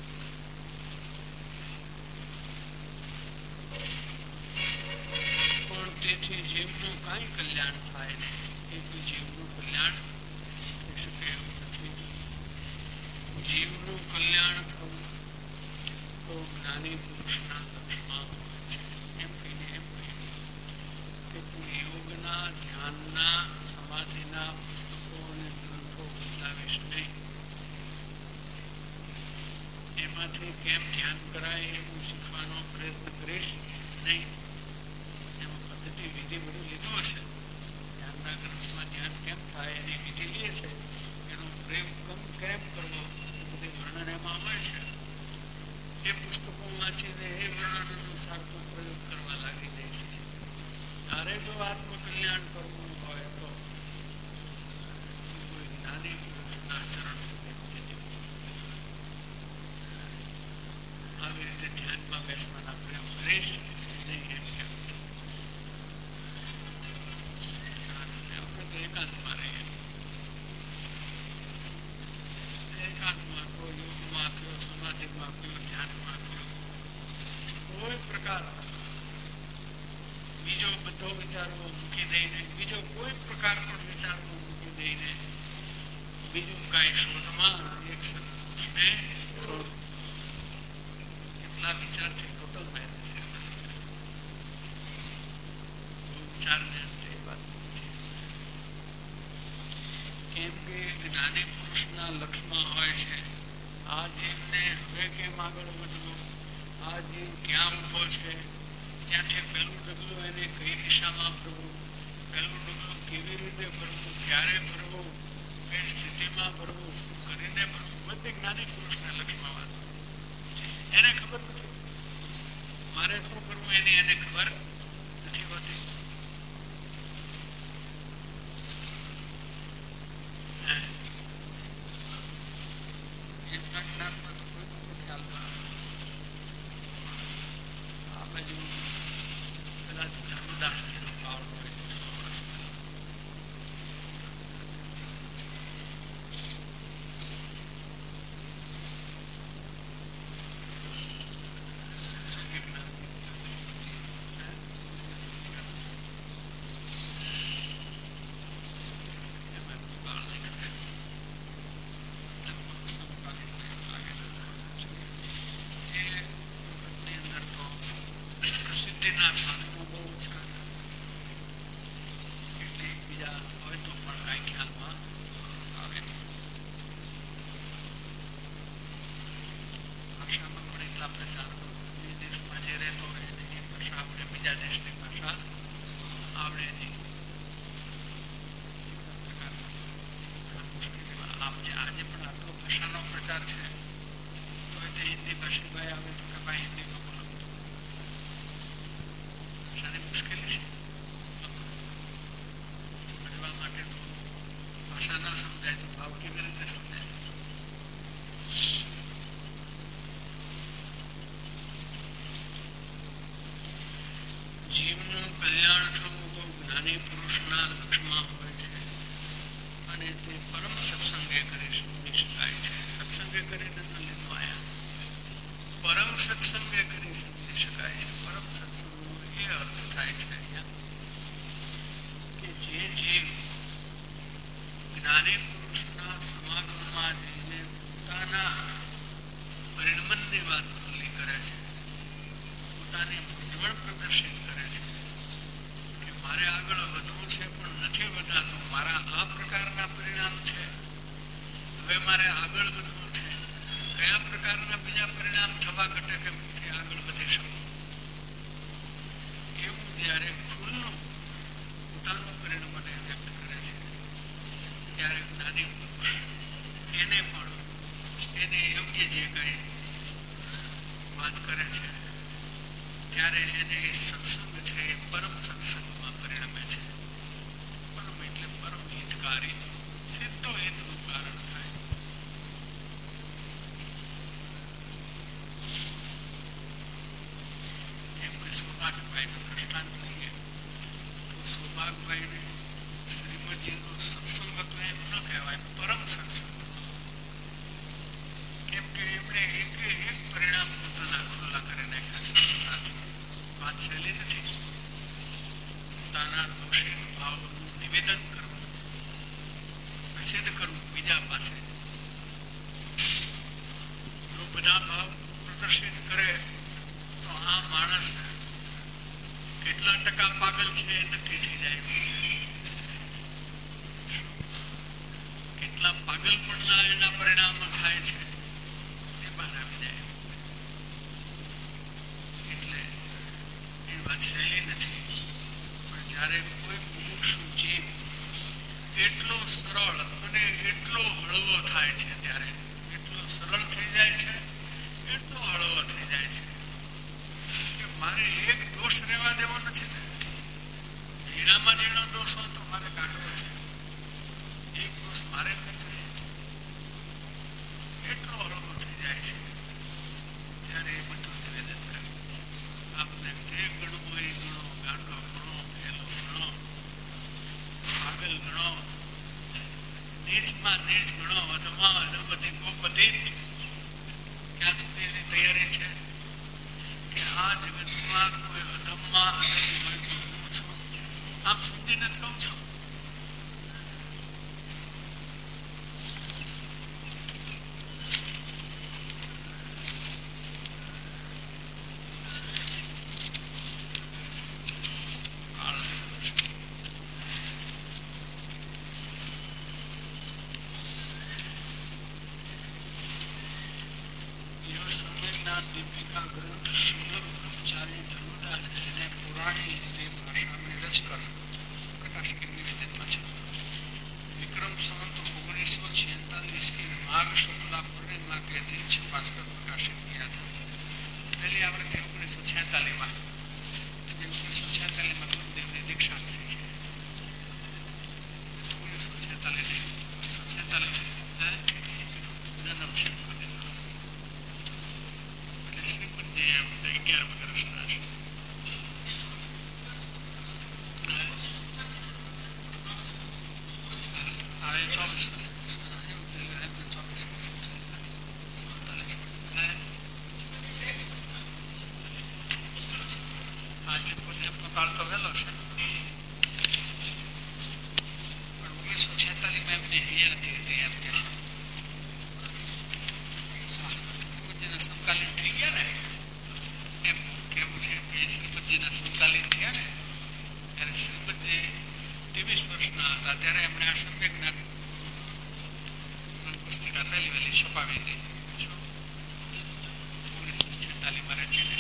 પણ તેથી જીવનું કાંઈ કલ્યાણ થાય નહીં, તેથી જીવનું કલ્યાણ થઈ શકે એવું નથી. જીવનું કલ્યાણ થવું તો જ્ઞાની પુરુષના લક્ષમાં હોય છે. એમ કહીને એમ કહીને કે તું યોગના, ધ્યાનના, સમાધિના પુસ્તકો અને ગ્રંથો બદલાવીશ નહીં. એમાંથી કેમ ધ્યાન કરાય એવું શીખવાનો પ્રયત્ન કરીશ નહીં. એમાં પદ્ધતિ વિધિ બધું લીધું હશે. ધ્યાનના ગ્રંથમાં ધ્યાન કેમ થાય એની વિધિ લે છે, એનો પ્રેમ કમ કેમ કરવો બધી વર્ણન એમાં હોય છે. એ પુસ્તકો વાંચીને એ વર્ણન અનુસાર તો પ્રયોગ કરવા લાગી દે છે. તારે જો આત્મકલ્યાણ કરવું હોય તો કોઈ જ્ઞાની પુરુષના ચરણ સુધી જજે. આવી રીતે ધ્યાનમાં બેસવાના પ્રયોગ કરીશ નહીં એમ કેવું છે. આપણે તો એકાંતમાં રહીએ. એકાંતમાં કોઈ યોગમાં કયો, સમાધિમાં કયો, ધ્યાનમાં કયો, કોઈ પ્રકાર બીજો બધો વિચારવો મૂકી દઈને, બીજો કોઈ પ્રકાર પણ વિચારવો મૂકી દઈને બીજું કાંઈ શોધમાં એક સત્પુરુષને શોધ. કેટલા વિચારથી ટોટલ મેરેજ છે. વિચારને અંતે વાત છે. કેમ કે જ્ઞાની પુરુષના લક્ષમાં હોય છે આ જીવને હવે કેમ આગળ વધવું, આ જીવ ક્યાં ઊભો છે, ત્યાંથી પહેલું ડગલું એને કઈ દિશામાં ભરવું, પહેલું ડગલું કેવી રીતે ભરવું, ક્યારે ભરવું, કઈ સ્થિતિમાં ભરવું, શું કરીને ભરવું, બધી જ્ઞાની પુરુષના લક્ષમાં વાત. એને ખબર નથી મારે શું કરવું, એની એને ખબર નથી હોતી. ધર્મદાસજીનો કાળ હોય તો સો વર્ષ પ્રસિદ્ધિના સાધનો બહુ ઓછા હતા. એટલે એકબીજા હોય તો પણ કાંઈ ખ્યાલમાં આવે નહીં. ભાષામાં પણ એટલા પ્રચાર એ દેશમાં જે રહેતો હોય એને એ ભાષા આપણે બીજા દેશની ભાષા આવડે નહીં. આજે પણ આટલો ભાષાનો પ્રચાર છે તો એ હિન્દી ભાષી ભાઈ આવે તો કે ભાઈ હિન્દીમાં બોલો. ભાષાની મુશ્કેલી છે સમજવા માટે. તો ભાષા ન સમજાય તો ભાવ કેવી રીતે સમજાય? જ્ઞાની પુરુષના લક્ષમાં હોય છે અને તે પરમ સત્સંગે કરી શકાય છે. સત્સંગે કરીને ન લીધો આયા, પરમ સત્સંગે કરી સમજી શકાય છે. પરમ સત્સંગનો એ અર્થ થાય છે અહીંયા કે જે જીવ જ્ઞાની પુરુષના સમાગમમાં જઈને પોતાના પરિણમનની વાત ખુલ્લી કરે છે, પોતાની મૂંઝવણ પ્રદર્શિત કરે છે કે મારે આગળ વધવું છે પણ નથી વધાતું, મારા આ પ્રકારના પરિણામ છે, હવે મારે આગળ વધવું છે, કયા પ્રકારના બીજા પરિણામ થવા ઘટે કે હું આગળ વધી શકું, એવું જ્યારે ખુલ્લું પોતાનું પરિણામ વ્યક્ત કરે છે ત્યારે જ્ઞાની પુરુષ એને પણ એને યોગ્ય જે કઈ વાત કરે છે ત્યારે એને સત્સંગ છે એ પરમ સત્સંગમાં પરિણમે છે. પરમ એટલે પરમ હિતકારી, સીધો હિતનું કારણ થાય. કે કોઈ સૌભાગભાઈનું દ્રષ્ટાંત લઈએ તો સૌભાગભાઈને શ્રીમદજીનો સત્સંગ હતો એમ ન કહેવાય, પરમ સત્સંગ હતો. કેમ કે એમણે એક એક પરિણામ પોતાના ખુલ્લા કરી નાખ્યા સરળતાથી. વાત સહેલી નથી. પોતાના દોષિત ભાવનું નિવેદન કરવું, પ્રસિદ્ધ કરવું બીજા પાસે. જો બધા ભાવ પ્રદર્શિત કરે તો આ માણસ કેટલા ટકા પાગલ છે એ નક્કી થઈ જાય છે. કેટલા પાગલપણના એના પરિણામો થાય છે એ બહાર આવી જાય છે. એટલે એ વાત સહેલી નથી. પણ જ્યારે કોઈ મુમુક્ષુ જીવ એટલો સરળ અને એટલો હળવો થાય છે ત્યારે એટલો સરળ થઈ જાય છે, એટલો હળવો થઈ જાય છે કે મારે એક દોષ રહેવા દેવો નથી ને. ઝીણામાં ઝીણો દોષ હોય તો મારે કાઢવો છે, એક દોષ મારે નથી. એટલો હળવો થઈ જાય છે ત્યારે એ બધું નિવેદન કરે છે. આપને જે ગણવું હોય એ ગણો, ગાંડો ગણો, ખેલો ગણો, પાગલ ગણો, નીચમાં નીચ ગણો, અધમાં અધમથી પતિત. ક્યાં સુધી એની તૈયારી છે કે આ જગતમાં કોઈ અધમમાં અધમ હોય તો હું છું, આમ સમજીને જ કહું છું. દીપિકા ગ્રંથ સુલભ બ્રહ્મચારી ધર્મદાન એને પુરાણી હિન્દી ભાષામાં રચકર પ્રકાશક નિવેદનમાં છે. વિક્રમ સંવત ઓગણીસો छियालीस की माघ शुक्ला पूर्णिमा के दिन छपास कर प्रकाशित किया था. पहली आवृत्ति ओगनीसो छियालीस में ओगनीसो छियालीस में गुरुदेवની દીક્ષા થઈ છે. ઓગણીસો છેતાલીસ ઓગણીસો છેતાલીસ જન્મ છે. શ્રીમદજી એમ તો અગિયાર વર્ષના છે. હા એ ચોવીસ વર્ષ આજે પોતે એમનો કાળ તો વહેલો છે પણ ઓગણીસો છેતાલીસ માં એમની હયાતી હતી એમ કે છે. શ્રીમદજીના સમકાલીન થઈ ગયા ને એમ કેવું છે કે શ્રીમદજીના સમકાલીન થયા ને ત્યારે શ્રીમદજી ત્રેવીસ વર્ષના હતા ત્યારે એમણે આ સમ્યક જ્ઞાન પુસ્તિકા પહેલી વહેલી છપાવી હતી. ઓગણીસો છેતાલીસ માં રચીને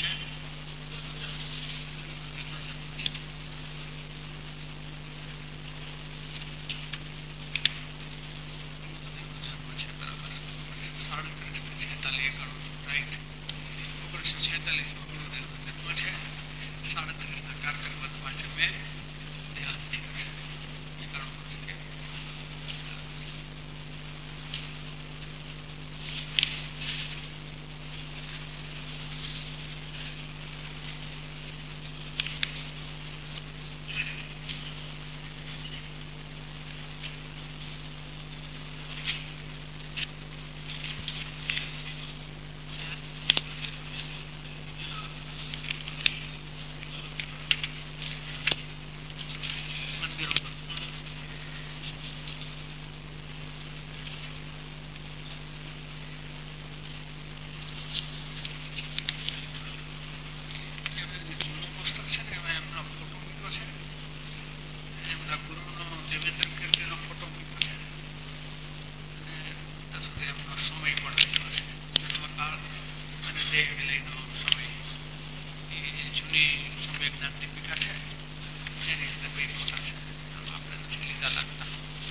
દેહ વિલયનો સમય એ જૂની સમય જ્ઞાન દીપિકા છે એની અંદર બે ફોટા છે, આપણે નથી લીધા લાગતા.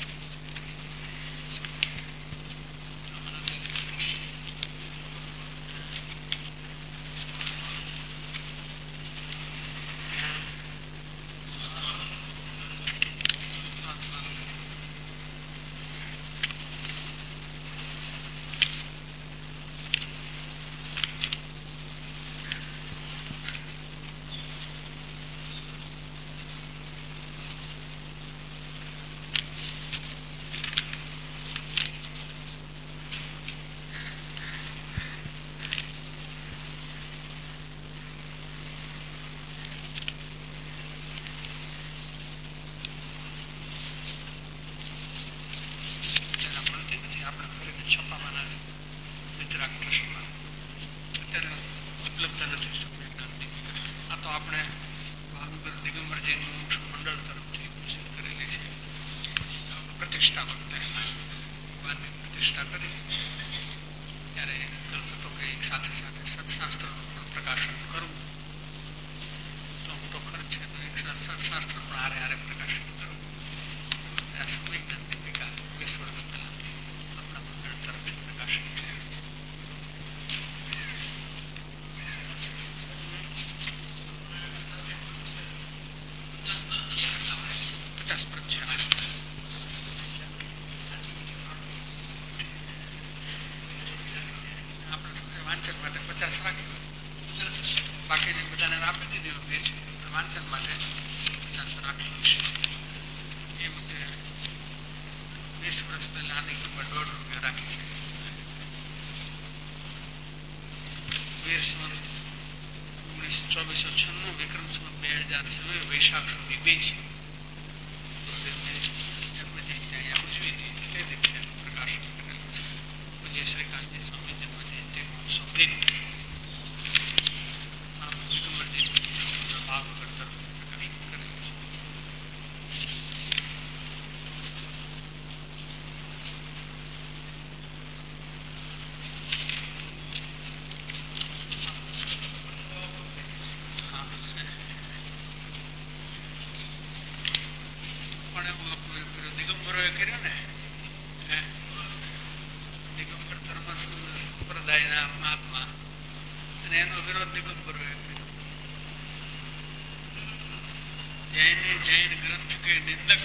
જૈન ગ્રંથ કે નિંદક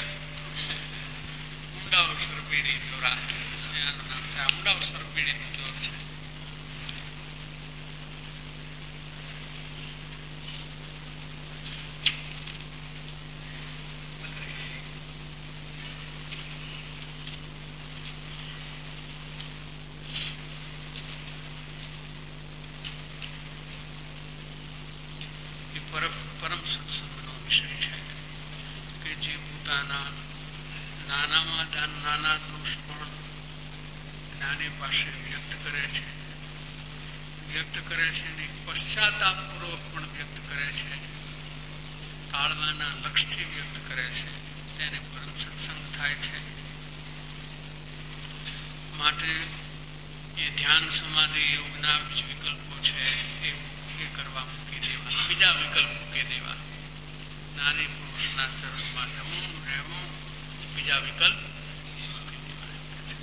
ઊંડાવસર પીડી જોરા, એનું નામ છે ઊંડાવસર પીડીનું જોર છે. પરમ સત્સંગનો વિષય છે કે જે પોતાના નાનામાં નાના દોષ પણ જ્ઞાની પાસે વ્યક્ત કરે છે, વ્યક્ત કરે છે અને પશ્ચાતાપપૂર્વક પણ વ્યક્ત કરે છે, ટાળવાના લક્ષ્યથી વ્યક્ત કરે છે, તેને પરમ સત્સંગ થાય છે. માટે એ ધ્યાન સમાધિ યોગના વિકલ્પો છે એ કરવા મૂકી દેવા, બીજા વિકલ્પ મૂકી દેવા. નાની પુરુષના ચરણમાં જવું રહેવું, બીજા વિકલ્પ મૂકી દેવા.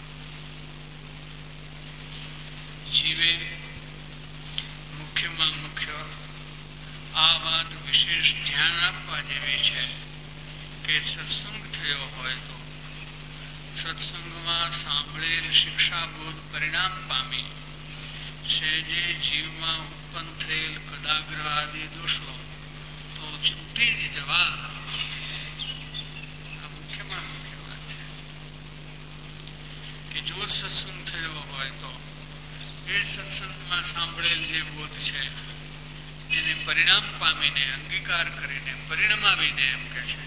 જીવે મુખ્યમાં મુખ્ય આ વાત વિશેષ ધ્યાન આપવા જેવી છે કે સત્સંગ થયો હોય તો સત્સંગમાં સાંભળેલ શિક્ષાબોધ પરિણામ પામી સહેજે જીવમાં ઉત્પન્ન થયેલ કદાગ્રહ આદિ દોષો તો છૂટી જ જવા. આ મુખ્યમાં મુખ્ય વાત છે કે જો સત્સંગ થયો હોય તો એ સત્સંગમાં સાંભળેલ જે બોધ છે એને પરિણામ પામીને અંગીકાર કરીને પરિણમાવીને એમ કે છે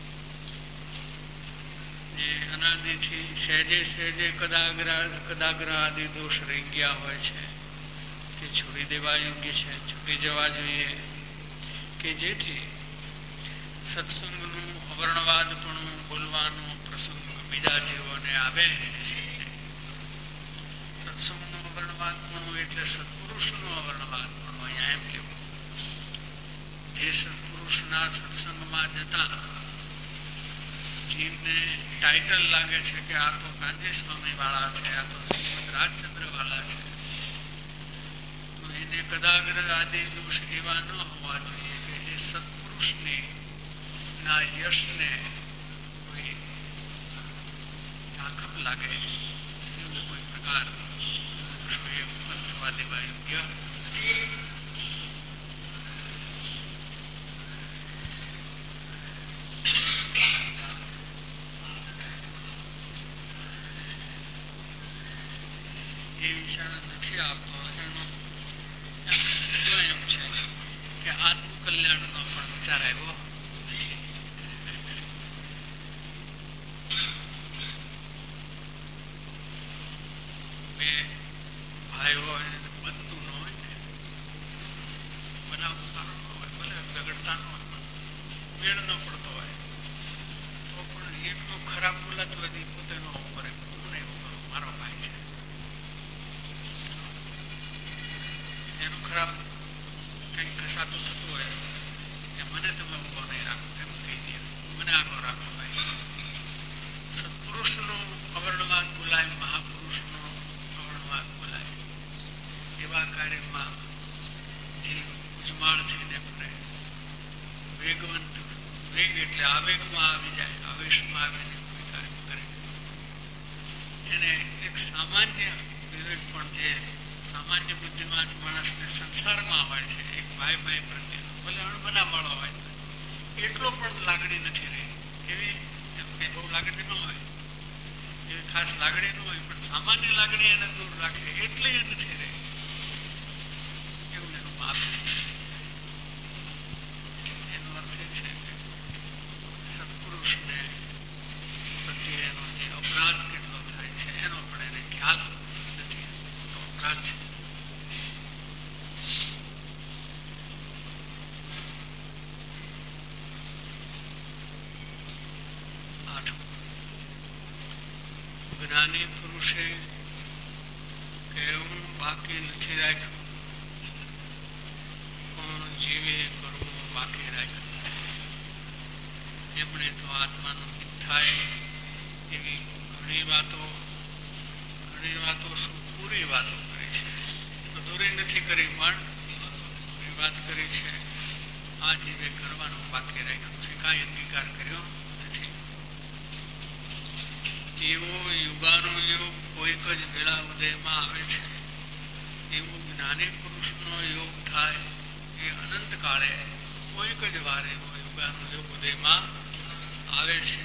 જે અનાદિથી સહેજે સહેજે કદાગ્રહ કદાગ્રહ આદિ દોષ રહી ગયા હોય છે તે છોડી દેવા યોગ્ય છે, છૂટી જવા જોઈએ, કે જેથી સત્સંગનું અવર્ણવાદપણું બોલવાનું પ્રસંગ બીજા જેઓને આવે. સત્સંગનું અવર્ણવાદ અવર્ણવાદપણું એટલે સત્પુરુષનું અવર્ણવાદપણું અહીંયા એમ લેવું. જે સત્પુરુષના સત્સંગમાં જતા જીવને ટાઇટલ લાગે છે કે આ તો ગાંધી સ્વામી વાળા છે, આ તો શ્રીમદ રાજચંદ્ર વાળા છે, તો એને કદાગ્ર આદિ દોષ એવા ન હોવા જોઈએ કે એ સત્પુરુષની ના યશને કોઈ ઝાંખપ લાગે એવું કોઈ પ્રકાર મોક્ષોએ ઉત્પન્ન થવા દેવા યોગ્ય નથી. એ વિચાર નથી આવતો. એનો સીધો એમ છે કે આત્મકલ્યાણનો પણ વિચાર આવ્યો નથી. બે ભાઈ હોય બનતું ન હોય ને, બનાવવું સારું ન હોય, ભલે બગડતા ન હોય, મેળ ન પડતો હોય તો પણ એટલો ખરાબ બોલાતો હોય પોતે ન કરે, હું એવું કરું, મારો ભાઈ છે, એનું ખરાબ કંઈક કસાતું થતું હોય કે મને તમે ઊભો નહીં રાખો, એમ કહી દે, મને આગો રાખો ભાઈ. સત્પુરુષનું અવર્ણવાદ બોલાય, મહાપુરુષનો અવર્ણવાદ બોલાય. એવા કાર્યમાં જીવ ઉજમાળ થઈને ફરે, વેગવંત, વેગ એટલે આવેગમાં આવી જાય, આવેશમાં આવીને કોઈ કાર્ય કરે. એને એક સામાન્ય વિવેક પણ જે સામાન્ય બુદ્ધિમાન માણસને સંસારમાં હોય છે, એક ભાઈ ભાઈ પ્રત્યેનો ભલે અણબના વાળો હોય તો એટલો પણ લાગણી નથી રહી. એવી એમ કે બહુ લાગણી ન હોય, એવી ખાસ લાગણી ન હોય, પણ સામાન્ય લાગણી એને દૂર રાખે એટલે એ નથી રહી, એવું એનું માપ છે. એનો અર્થ એ છે કે સત્પુરુષને પ્રત્યે એનો જે અપરાધ કેટલો થાય છે એનો પણ એને ખ્યાલ નથી. અપરાધ છે. જ્ઞાની પુરુષે કહેવું બાકી નથી રાખ્યું, પણ જીવે કરવું બાકી રાખ્યું છે. એમણે તો આત્માનું હિત થાય એવી ઘણી વાતો ઘણી વાતો શું પૂરી વાતો કરી છે, અધૂરી નથી કરી, પણ પૂરી વાત કરી છે. આ જીવે કરવાનું બાકી રાખ્યું છે, કાંઈ અંગીકાર કર્યો નથી. એવો યુગાનો યોગ કોઈક જ વેળા ઉદયમાં આવે છે, એવો જ્ઞાની પુરુષનો યોગ થાય એ અનંત કાળે કોઈક જ વાર એવો યુગાનો યોગ ઉદયમાં આવે છે.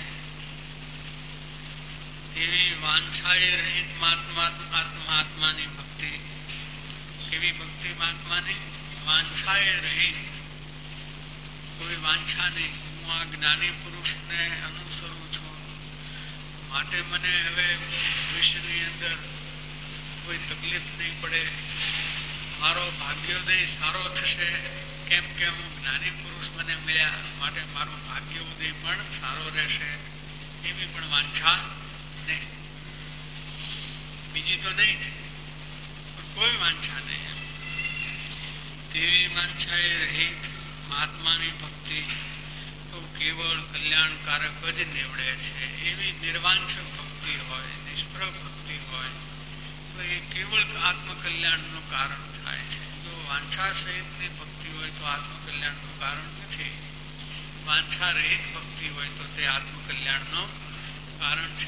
તેવી વાંછાએ રહિત મહાત્મા આત્માની ભક્તિ, કેવી ભક્તિ મહાત્માની? વાંછાએ રહિત, કોઈ વાંછા નહીં. હું આ જ્ઞાની પુરુષને અનુસરું છું, માટે મને હવે ભવિષ્યની અંદર કોઈ તકલીફ નહીં પડે, મારો ભાગ્યોદય સારો થશે, કેમ કે હું જ્ઞાની પુરુષ મને મળ્યા, માટે મારો ભાગ્યોદય પણ સારો રહેશે, એવી પણ વાંછા નહીં. બીજી તો નહીં જ, પણ કોઈ વાંછા નહીં. તેવી વાંછાએ રહિત મહાત્માની ભક્તિ તો કેવળ કલ્યાણકારક જ નીવડે છે. એવી નિર્વાંછક ભક્તિ હોય, નિષ્ફળ ભક્તિ હોય તો એ કેવળ આત્મકલ્યાણનું કારણ થાય છે. જો વાંછા સહિતની ભક્તિ હોય તો આત્મકલ્યાણનું કારણ નથી, વાંછા રહિત ભક્તિ હોય તો તે આત્મકલ્યાણનું કારણ છે.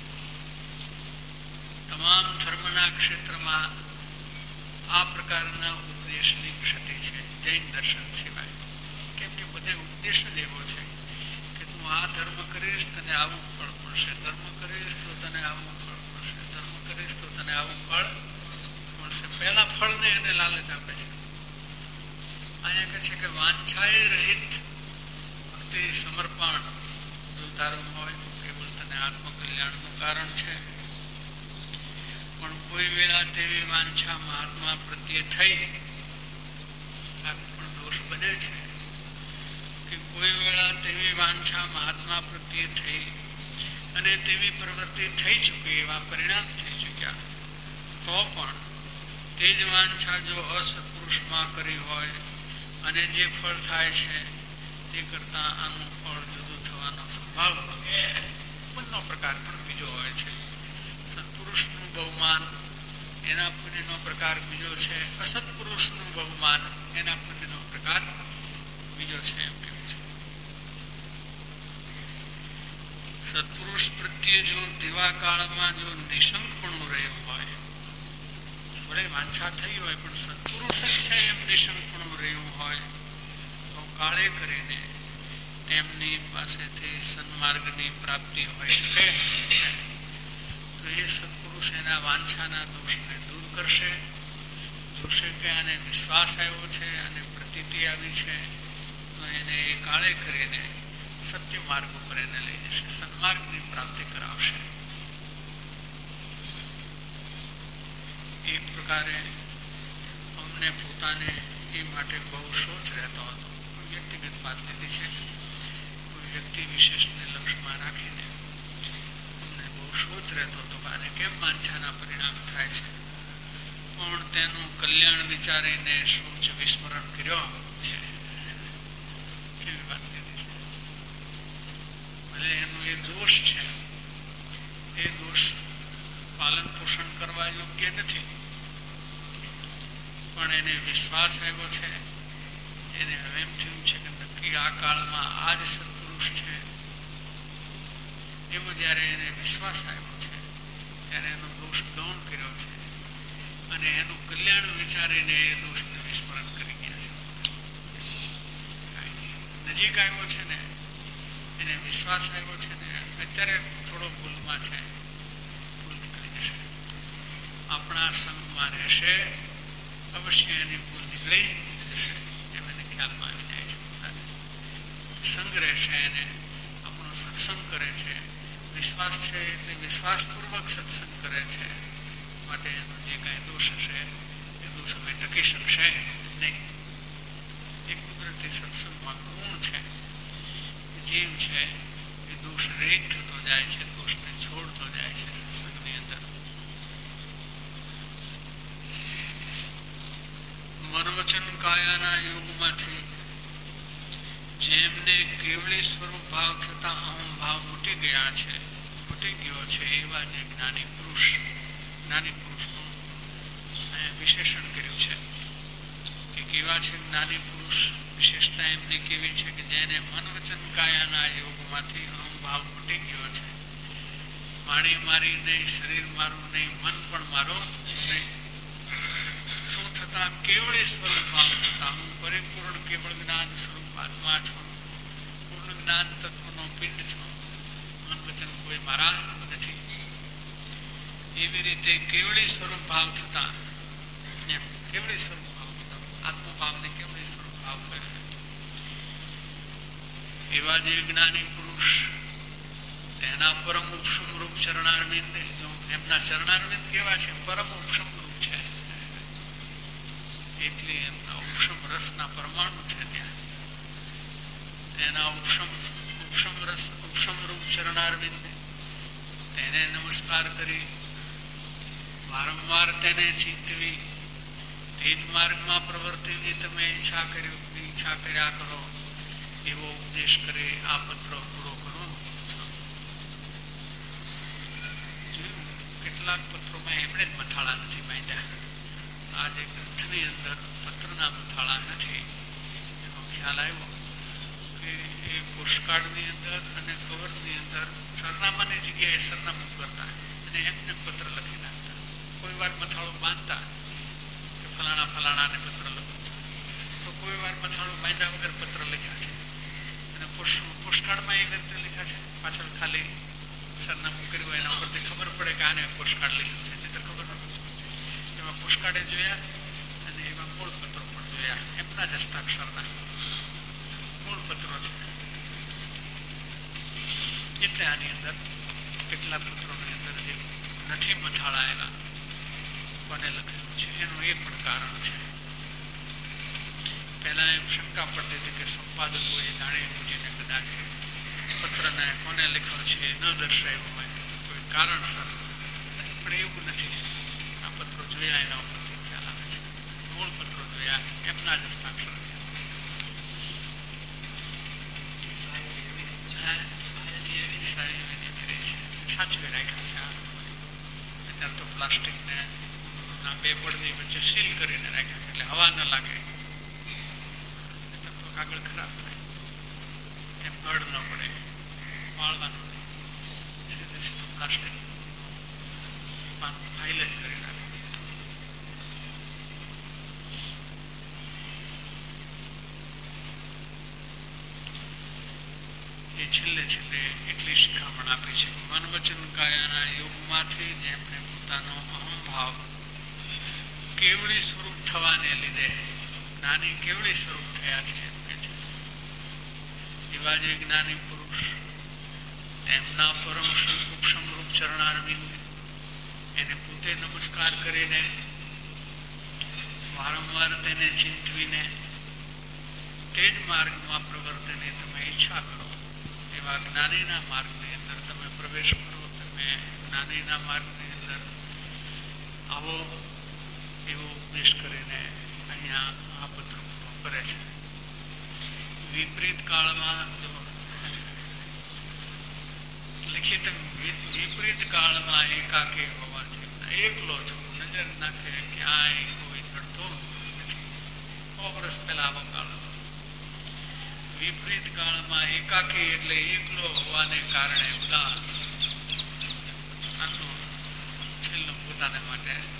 તમામ ધર્મના ક્ષેત્રમાં આ પ્રકારના ઉપદેશની ક્ષતિ છે, જૈન દર્શન સિવાય. કેમ કે બધે ઉપદેશ જ એવો છે કે તું આ ધર્મ કરીશ તને આવું ફળ મળશે, ધર્મ કરીશ તો તને આવું ફળ મળશે, ધર્મ કરીશ તો તને આવું ફળ મળશે. પહેલા ફળને એને લાલચ આપે છે. અહીંયા કહે છે કે વાંછાએ રહિત ભક્તિ સમર્પણ જો તારું હોય તો કેવળ તને આત્મકલ્યાણનું કારણ છે. પણ કોઈ વેળા તેવી વાંછા મહાત્મા પ્રત્યે થઈ, આ પણ દોષ બને છે કે કોઈ વેળા તેવી વાંછા મહાત્મા પ્રત્યે થઈ અને તેવી પ્રવૃત્તિ થઈ ચૂકી, એવા પરિણામ થઈ ચૂક્યા, તો પણ તે જ વાંછા જો અસત્પુરુષમાં કરી હોય અને જે ફળ થાય છે તે કરતાં આનું ફળ જુદું થવાનો સ્વભાવ છે. બંને પ્રકાર પણ બીજો હોય છે. સત્પુરુષનું બહુમાન એના પુણ્યનો પ્રકાર બીજો છે, અસત્પુરુષનું બહુમાન એના પુણ્યનો પ્રકાર બીજો છે એમ કેવું છે. સત્પુરુષ પ્રત્યે જો તેવા કાળમાં જો નિશંકપણું રહ્યું હોય, ભલે વાંછા થઈ હોય પણ સત્પુરુષ જ છે એમ નિશંકપણું રહ્યું હોય તો કાળે કરીને તેમની પાસેથી સન્માર્ગની પ્રાપ્તિ હોઈ શકે છે. તો એ સત્પુરુષ એના વાંછાના દોષને દૂર કરશે. જોશે કે આને વિશ્વાસ આવ્યો છે અને પ્રતીતિ આવી છે તો એને એ કાળે કરીને સત્ય માર્ગ ઉપર એને લઈ જશે, સન્માર્ગની પ્રાપ્તિ કરાવશે. એક પ્રકારે અમને પોતાને એ માટે બહુ સોચ રહેતો હતો. વ્યક્તિગત વાત લીધી છે, કોઈ વ્યક્તિ વિશેષને લક્ષ્યમાં રાખીને અમને બહુ સોચ રહેતો હતો કે આને કેમ વાંછાના પરિણામ થાય છે, પણ તેનું કલ્યાણ વિચારીને સોચ વિસ્મરણ કર્યો છે. કેવી વાત લીધી છે. ભલે એનો એ દોષ છે, એ દોષ પાલન પોષણ કરવા યોગ્ય નથી, પણ એને વિશ્વાસ આવ્યો છે. એને હવે એમ થયું છે કે નક્કી આ કાળમાં આ જ સત્પુરુષ છે. એવો જ્યારે એને વિશ્વાસ આવ્યો છે ત્યારે એનો દોષ ગૌણ કર્યો છે અને એનું કલ્યાણ વિચારીને એ દોષને વિસ્મરણ કરી ગયા છે. નજીક આવ્યો છે ને, એને વિશ્વાસ આવ્યો છે ને, અત્યારે થોડો ભૂલમાં છે, ભૂલ નીકળી જશે. આપણા સંગમાં રહેશે, અવશ્ય એની ભૂલ નીકળી જશે એમ એને ખ્યાલમાં આવી જાય છે. પોતાને સંગ રહેશે, એને આપણો સત્સંગ કરે છે, વિશ્વાસ છે એટલે વિશ્વાસપૂર્વક સત્સંગ કરે છે, માટે એનો જે કાંઈ દોષ હશે એ દોષ હવે ટકી શકશે નહીં. એ કુદરતી સત્સંગમાં ગુણ છે. જીવ છે એ દોષ રહિત થતો જાય છે, દોષને છોડતો જાય છે સત્સંગની અંદર. મનોવચન કાયાના યોગમાંથી જેમને કેવળી સ્વરૂપ ભાવ થતા અહમ ભાવ મૂટી ગયા છે, મૂટી ગયો છે, એવા જે જ્ઞાની પુરુષ, જ્ઞાની પુરુષનું વિશેષણ કર્યું છે કે કેવા છે જ્ઞાની પુરુષ. વિશેષતા એમની કેવી છે કે જેને મનોવચન કાયાના યોગમાંથી અહમ ભાવ મૂટી ગયો છે. વાણી મારી નહીં, શરીર મારું નહીં, મન પણ મારો નહીં. શું થતા કેવળી સ્વરૂપ ભાવ થતા હું પરિપૂર્ણ કેવળ જ્ઞાન સ્વરૂપ આત્મા છું, પૂર્ણ જ્ઞાન તત્વનો પિંડ છું, મન વચન કોઈ મારા નથી. એવી રીતે કેવળી સ્વરૂપ ભાવ થતા, એમ કેવળી સ્વરૂપ ભાવ થતા આત્મભાવને કેવળી સ્વરૂપ ભાવ કરે એવા જે જ્ઞાની પુરુષ તેના પરમ ઉપશમ રૂપ ચરણારવિંદ, જો એમના ચરણારવિંદ કેવા છે, પરમ ઉપશમ રૂપ છે, એટલે એમના ઉપશમ રસના પરમાણુ છે ત્યાં. તેના ઉપશમ ઉપશમ રસ ઉપશમ રૂપ ચરણારવિંદ તેને નમસ્કાર કરી વારંવાર તેને ચિંતવી તે જ માર્ગમાં પ્રવર્તિની તમે ઈચ્છા કર્યો ઈચ્છા કર્યા કરો એવો ઉપદેશ કરે. આ પત્ર પૂરો કરું છું. જોયું કેટલાક પત્રોમાં એમણે જ મથાળા નથી બાંધ્યા. આ જે ગ્રંથની અંદર પત્રના મથાળા નથી એનો ખ્યાલ આવ્યો કે એ પોસ્ટકાર્ડની અંદર અને કવરની અંદર સરનામાની જગ્યાએ સરનામું કરતા અને એમને પત્ર લખી નાખતા. કોઈ વાર મથાળો બાંધતા કે ફલાણા ફલાણાને પત્ર લખું છું, તો કોઈ વાર મથાળો બાંધ્યા વગર પત્ર લખ્યા છે અને પોસ્ટકાર્ડમાં એ રીતે લખ્યા છે. પાછળ ખાલી સરનામું કર્યું એના ઉપરથી ખબર પડે કે આને પોસ્ટકાર્ડ લખ્યું છે, નહીં તો ખબર નથી. એમાં પોસ્ટકાર્ડે જોયા અને એમાં મૂળ પત્રો પણ જોયા, એમના જ હસ્તાક્ષરના મૂળ પત્રો છે. એટલે આની અંદર કેટલા પત્રોની અંદર જે નથી મથાળાયેલા કોને લખેલું છે એનું એ પણ કારણ છે. પહેલા એમ શંકા પડતી હતી કે સંપાદકોએ જાણી બુજીને કદાચ પત્રને કોને લખ્યો છે ન દર્શાવ્યું હોય કોઈ કારણસર, પણ એવું નથી. આ પત્રો જોયા એના ઉપરથી ખ્યાલ જોયા એમના જ હસ્તાક્ષર સાચવી રાખ્યા છે. અત્યારે તો પ્લાસ્ટિક ને બે પડની વચ્ચે સીલ કરીને રાખ્યા છે એટલે હવા ન લાગે, તો કાગળ ખરાબ થાય, તેમ ગળ ન પડે, વાળવાનું નહીં, સીધું સીધું પ્લાસ્ટિક ફાઇલ જ કરી નાખે છે. એ છેલ્લે છેલ્લે એટલી શિખામણ આપી છે. મન વચન કાયાના યોગમાંથી જેમને પોતાનો અહંભાવ કેવળી સ્વરૂપ થવાને લીધે જ્ઞાની કેવળી સ્વરૂપ થયા છે એમ કે છે. એવા જે જ્ઞાની પુરુષ તેમના પરમ ઉપસમરૂપ ચરણારવિંદ એને પોતે નમસ્કાર કરીને વારંવાર તેને ચિંતવીને તે જ માર્ગમાં પ્રવર્તનની તમે ઈચ્છા કરો. એવા જ્ઞાનીના માર્ગની અંદર તમે પ્રવેશ કરો, તમે જ્ઞાનીના માર્ગની અંદર આવો એવો ઉપદેશ કરીને અહીંયા આ પત્ર કરે છે. વિપરીત કાળમાં જો લિખિત વિપરીત કાળમાં એકાકી હોવાથી એકલો છું, નજર નાખે ક્યાંય કોઈ ચડતો નથી. સો વર્ષ પહેલા આવો કાળ હતો. વિપરીત કાળમાં એકાકી એટલે એકલો હોવાને કારણે ઉદાસ, આટલું છેલ્લું પોતાને માટે